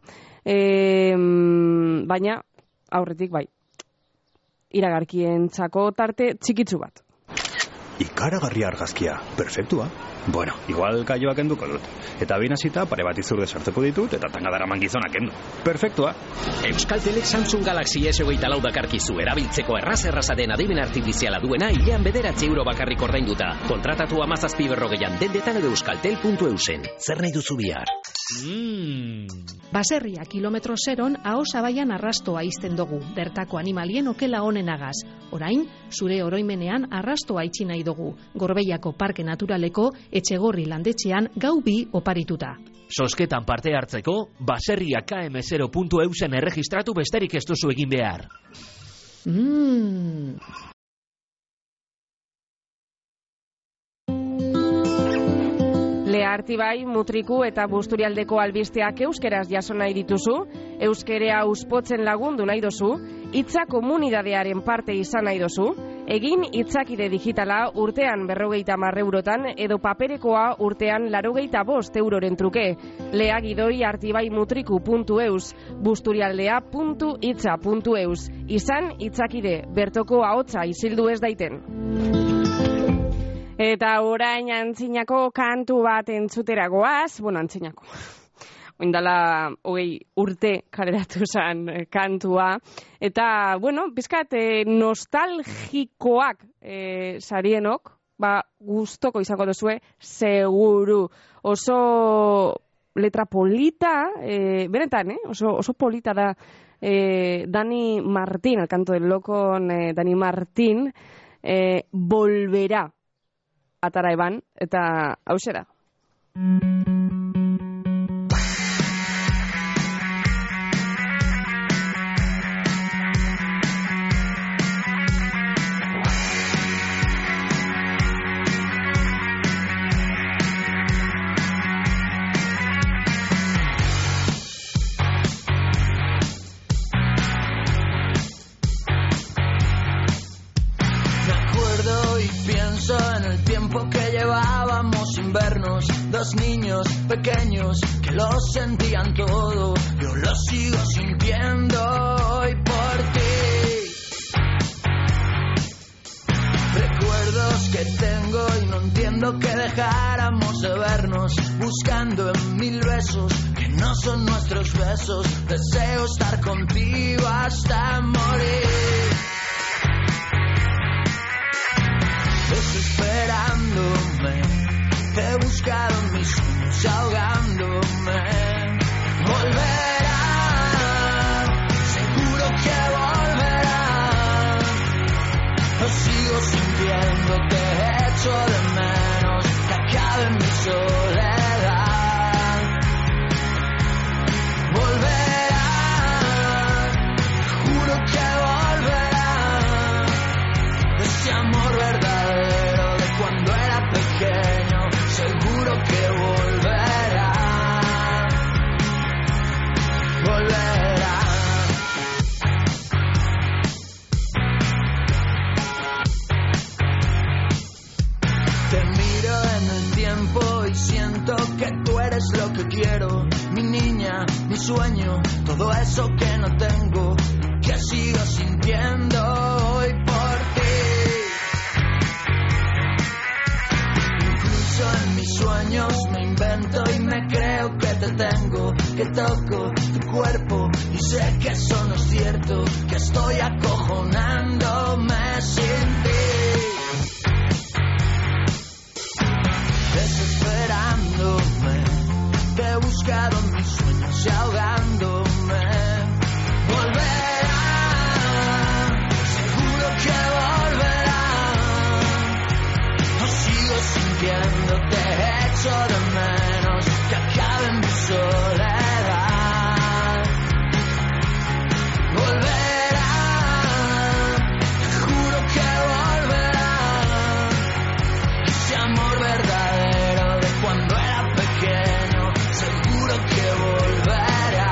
baina aurretik bai. Iragarkientzako tarte txikitzu bat. Ikaragarri argazkia, perfektua. Bueno, igual kaioak enduko dut. Eta binazita pare bat izurde sartzeko ditut eta tangadaraman gizonak endu. Perfektua. Euskaltelek Samsung Galaxy S24 dakarkizu erabiltzeko erraza den adimen artifiziala duena hilean 9 euro bakarrik ordainduta. Kontratatu 1740 dendetan edo euskaltel.eusen. Zer nahi duzu bihar? Baserria kilometro zeron Ahosabaian arrastoa izten dugu, bertako animalien okela honenagaz. Orain, zure oroimenean arrastoa itxi nahi dugu, Gorbeiako Parke Naturaleko Etxegorri landetxean gau 2 oparituta. Sosketan parte hartzeko, baserria km0.eusen erregistratu besterik ez duzu egin behar. Lehartibai, Mutriku eta Busturialdeko albisteak euskeraz jaso nahi dituzu, euskerea uspotzen lagundu nahi dozu, hitza komunidadearen parte izan nahi dozu, egin hitzakide digitala urtean 50 eurotan edo paperekoa urtean 85 euroren truke. Leagidoi artibaimutriku.eus, busturialdea.hitza.eus. Izan hitzakide, bertoko ahotsa isildu ez daiten. Eta orain antzinako kantu bat entzutera goaz, antzinako. Oindala 20 urte kaleratu zen kantua. Eta, bizkat nostalgikoak sarienok, gustoko izango duzue, seguru. Oso letra polita, benetan, oso polita da Dani Martín, el canto del loco Dani Martín, volverá. Atara eban, eta hausera. En el tiempo que llevábamos sin vernos, dos niños pequeños que lo sentían todo, yo lo sigo sintiendo hoy por ti. Recuerdos que tengo y no entiendo que dejáramos de vernos, buscando en 1000 besos que no son nuestros besos. Deseo estar contigo hasta morir. Desesperándome, te he buscado en mis sueños ahogándome. Volverá, seguro que volverá. Lo sigo sintiendo, te echo de menos, que acabe mi soledad. Volverá, juro que volverá. Ese amor verdadero de cuando era pequeño, seguro que volverá. Volverá. Te miro en el tiempo y siento que tú eres lo que quiero, mi niña, mi sueño, todo eso que no tengo, que sigo sintiendo hoy por ti. Incluso en mis sueños me invento y me creo que te tengo, que toco tu cuerpo y sé que eso no es cierto, que estoy acojonándome sin ti. Desesperándome, te he buscado en mis sueños y ahogándome. Volverá, seguro que volverá. No sigo sintiéndote, echo de menos que acabe mi soledad. Volverá, te juro que volverá. Ese amor verdadero de cuando era pequeño, seguro que volverá.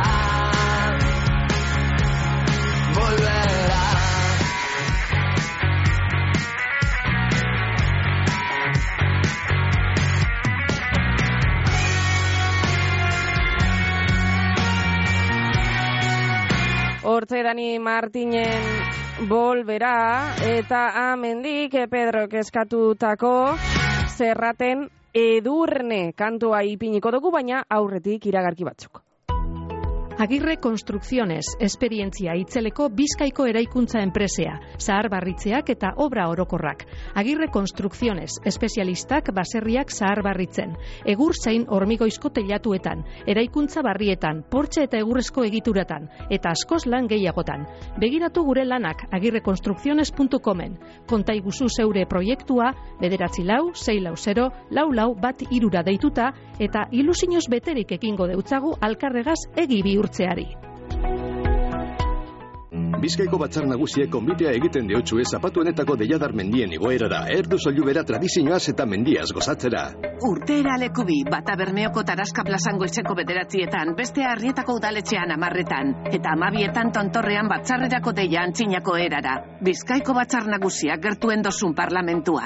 Volverá. Hortze Dani Martinen volverá, eta amendik Pedrok eskatutako Zerraten Edurne kantua ipiniko dugu, baina aurretik iragarki batzuk. Agirre Konstrukziones, esperientzia itzeleko Bizkaiko eraikuntza enpresea, zaharbarritzeak eta obra orokorrak. Agirre Konstrukziones, espezialistak baserriak zaharbarritzen. Egur zein hormigoizko teilatuetan, eraikuntza barrietan, portxe eta egurrezko egituratan, eta askoz lan gehiagotan. Begiratu gure lanak agirrekonstrukziones.comen. Konta iguzu zeure proiektua, 946404413 deituta, eta ilusioz beterik ekingo deutzagu alkarregaz egi bihurtzeari. Bizkaiko batzar nagusiek konbitea egiten diotsue zapatuenetako deiadar mendien igoerara, erdu soilubera tradizioaz eta mendiaz gozatzera. Urteera lekubi, bata Bermeoko Taraska plazan goizeko 9:00, beste Arrietako udaletxean 10:00, eta 12:00 tontorrean batzarrerako deia antzinako erara. Bizkaiko batzar nagusiak gertuen dozun parlamentua.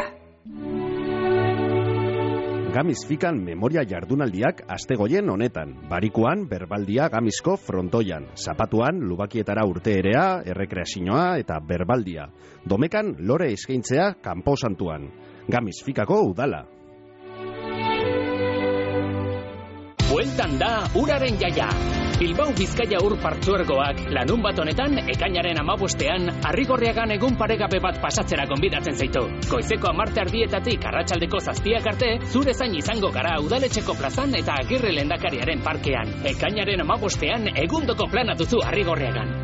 Gamiz Fikan memoria jardunaldiak astegoien honetan. Barikuan, berbaldia Gamizko frontoian. Zapatuan, lubakietara urteerea, errekreazioa eta berbaldia. Domekan, lore eskaintzea kanpo santuan. Gamiz Fikako udala. Bueltan da uraren jaia. Bilbao Bizkaia ur partzuergoak lanun bat honetan ekainaren 15ean Arrigorriagan egun paregabe bat pasatzera gonbidatzen zaitu. Goizeko 10:00 arratsaldeko 7:00 arte zure zain izango gara udaletxeko plazan eta Agirre lehendakariaren parkean. Ekainaren 15ean egundoko plana duzu Arrigorriagan.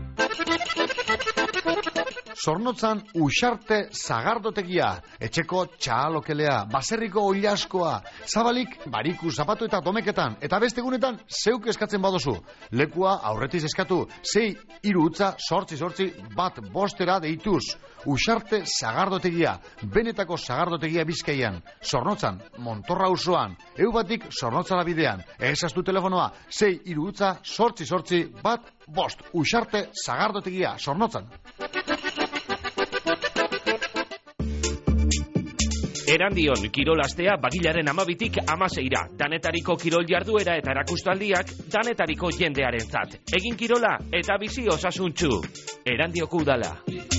Zornotzan Uxarte Zagardotegia, etxeko txalokelea, baserriko oilaskoa, zabalik bariku zapatu eta domeketan, eta beste egunetan zeuk eskatzen badozu. Lekua aurretiz eskatu, 6-8-8-8-1 deituz. Uxarte Zagardotegia, benetako Zagardotegia Bizkaian. Zornotzan, Montorra auzoan, eubatik Zornotzara bidean. Ezaztu telefonoa, 6-8-8-8-1 Uxarte Zagardotegia, Zornotzan. Erandion kirolastea bagilaren 12tik 16ra. Danetariko kirol jarduera eta erakustaldiak danetariko jendearentzat. Egin kirola eta bizi osasuntsu. Erandioko udala.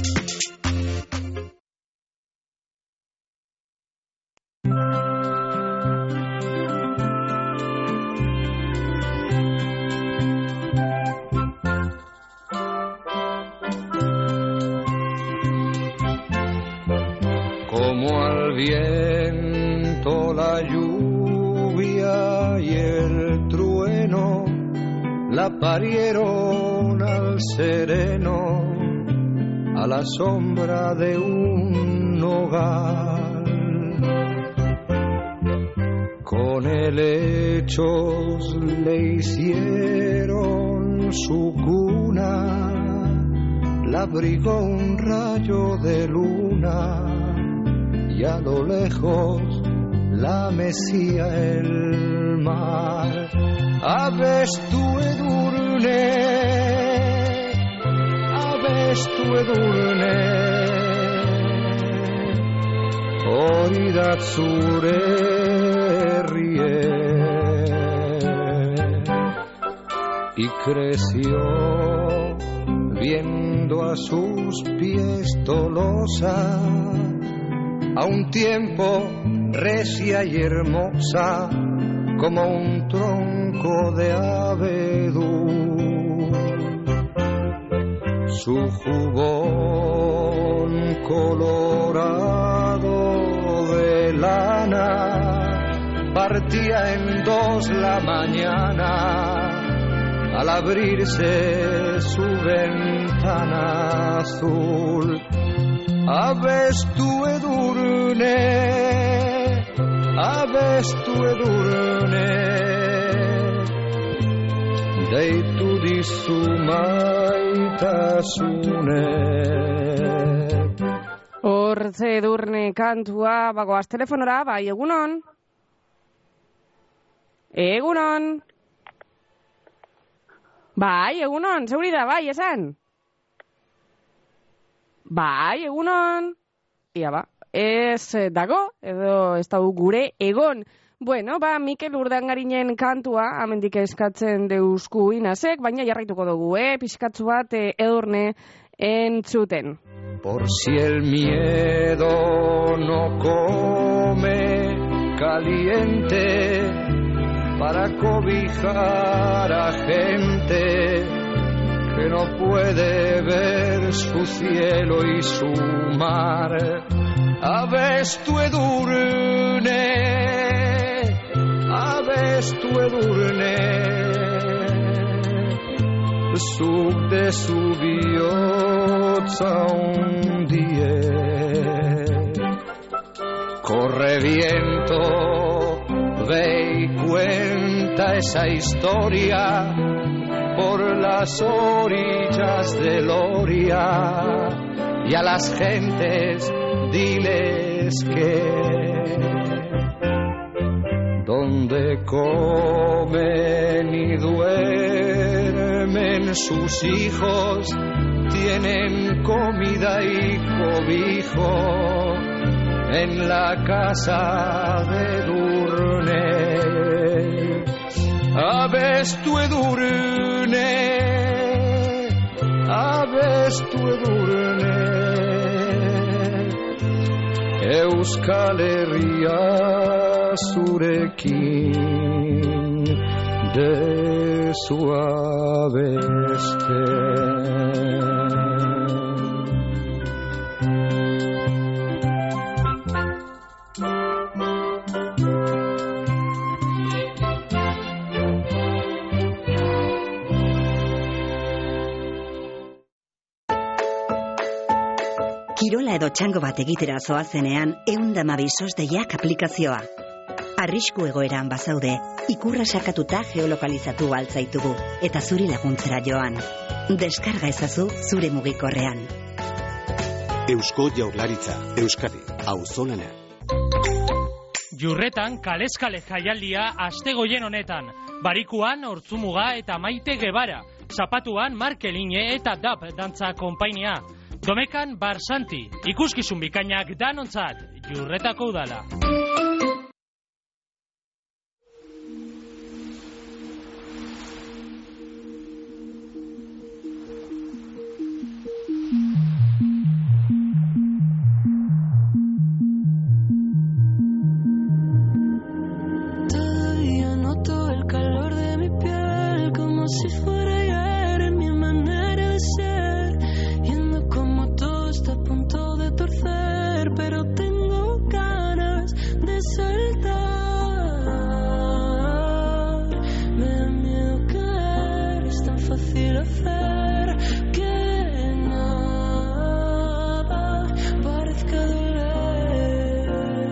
Como al viento, la lluvia y el trueno la parieron al sereno, a la sombra de un hogar. Con helechos le hicieron su cuna, la abrigó un rayo de luna, y a lo lejos la mecía el mar. Abestu edurne, hori da zure ríe y creció viendo a sus pies Tolosa, a un tiempo recia y hermosa como un tronco de abedul. Su jubón colorado de lana partía en 2 la mañana al abrirse su ventana azul. Abestu edurne, deitu dizu maitasune. Hortze Edurne kantua, bagoaz telefonora, bai, egunon? Egunon? Bai, egunon, zeuri da, bai, esan? Bai, egunon? Ia ba, ez dago, edo ez dago gure egon. Bueno, ba, Mikel Urdangarinen kantua, amendik eskatzen deusku inazek, baina jarraituko dugu, pixkatzu bat Edurne entzuten. Por si el miedo no come caliente para cobijar a gente que no puede ver su cielo y su mar. Abestu edurne, zuk dezu bihotza hundie. Corre viento, ve y cuenta esa historia por las orillas del Oria, y a las gentes diles que donde comen y duermen sus hijos tienen comida y cobijo en la casa de Edurne. Abestu edurne, Euskal Herria zurekin dezu abeste. Kirola edo txango bat egitera zoazenean, 112 SOS-deiak aplikazioa. Arrisku egoeran bazaude, ikurra sakatuta geolokalizatu altzaitugu, eta zuri laguntzera joan. Deskarga ezazu zure mugikorrean. Eusko Jaurlaritza, Euskadi, auzolana. Jurretan kaleskale jaialdia astegoien honetan. Barikuan Hortzumuga eta Maite Gebara. Zapatuan Markeline eta DAP dantza konpainia. Domekan Barsanti, ikuskizun bikainak danontzat, Jurretako udala. Todavía noto el calor de mi piel como si fuera ayer en mi manera de ser, viendo como todo está a punto de torcer, pero tengo ganas de saltar. Me da miedo caer, es tan fácil hacer que nada parezca doler.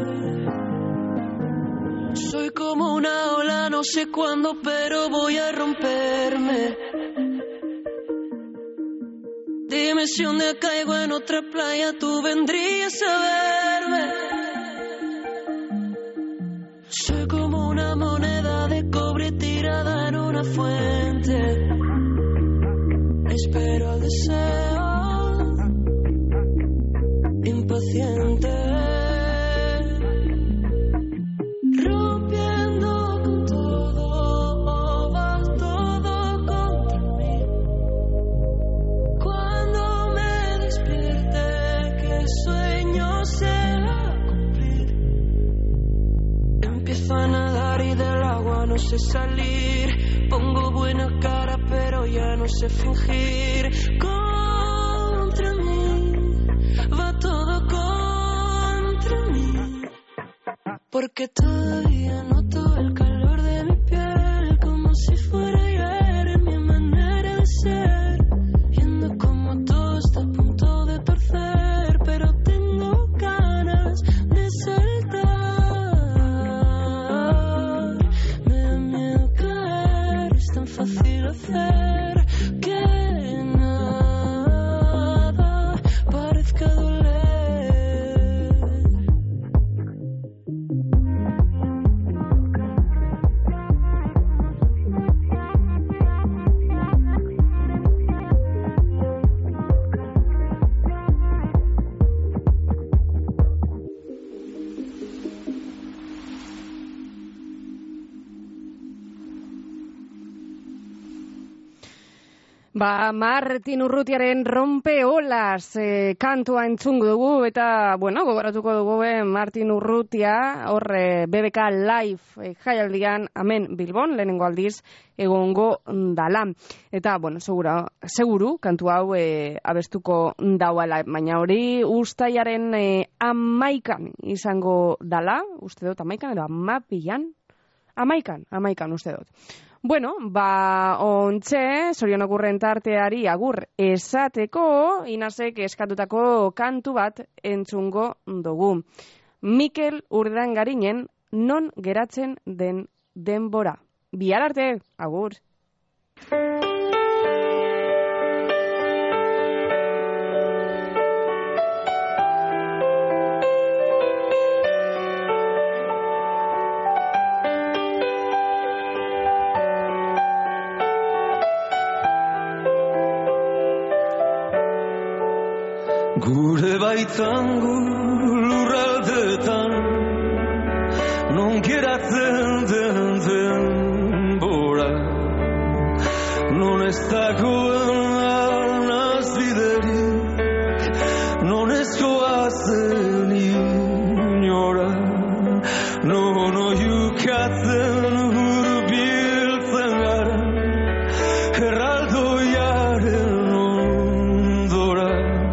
Soy como una ola, no sé cuándo, pero voy a romperme. Dime si un día caigo en otra playa, tú vendrías a verme. Soy como una moneda de cobre tirada en una fuente. Espero al deseo, impaciente. Rompiendo ya no sé salir. Pongo buena cara, pero ya no sé fingir. Contra mí, va todo contra mí. Porque todavía noto el calor de mi piel, como si fuera ayer en mi manera de ser. Viendo como todo está a punto de torcer, pero tengo ganas de saltar. Me da miedo caer, es tan fácil hacer que nada parezca doler. Martin Urrutiaren Rompe Olas kantua entzungu dugu, eta, gogoratuko dugu Martin Urrutia, BBK Live jaialdian, hemen Bilbon, lehenengo aldiz, egongo dala. Eta, seguru, kantu hau abestuko dauala, baina hori ustaiaren 11 izango dala, uste dut 11 edo 12an? 11 uste dut. Ontxe, Sorion Okurren tarteari agur esateko, Inasek eskatutako kantu bat entzungo dugu. Mikel Urdangarinen non geratzen den denbora. Bihar arte, agur. Gure baitan lurraldetan non geratzen den denbora, non ez dagoen nazbiderik, non ez goazen inora, non oiukatzen hurbiltzen gara, erraldoiaren ondora.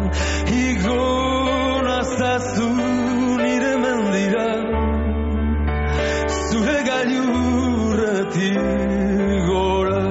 Nire mendira, zure gailurretik gora.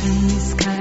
bizkaia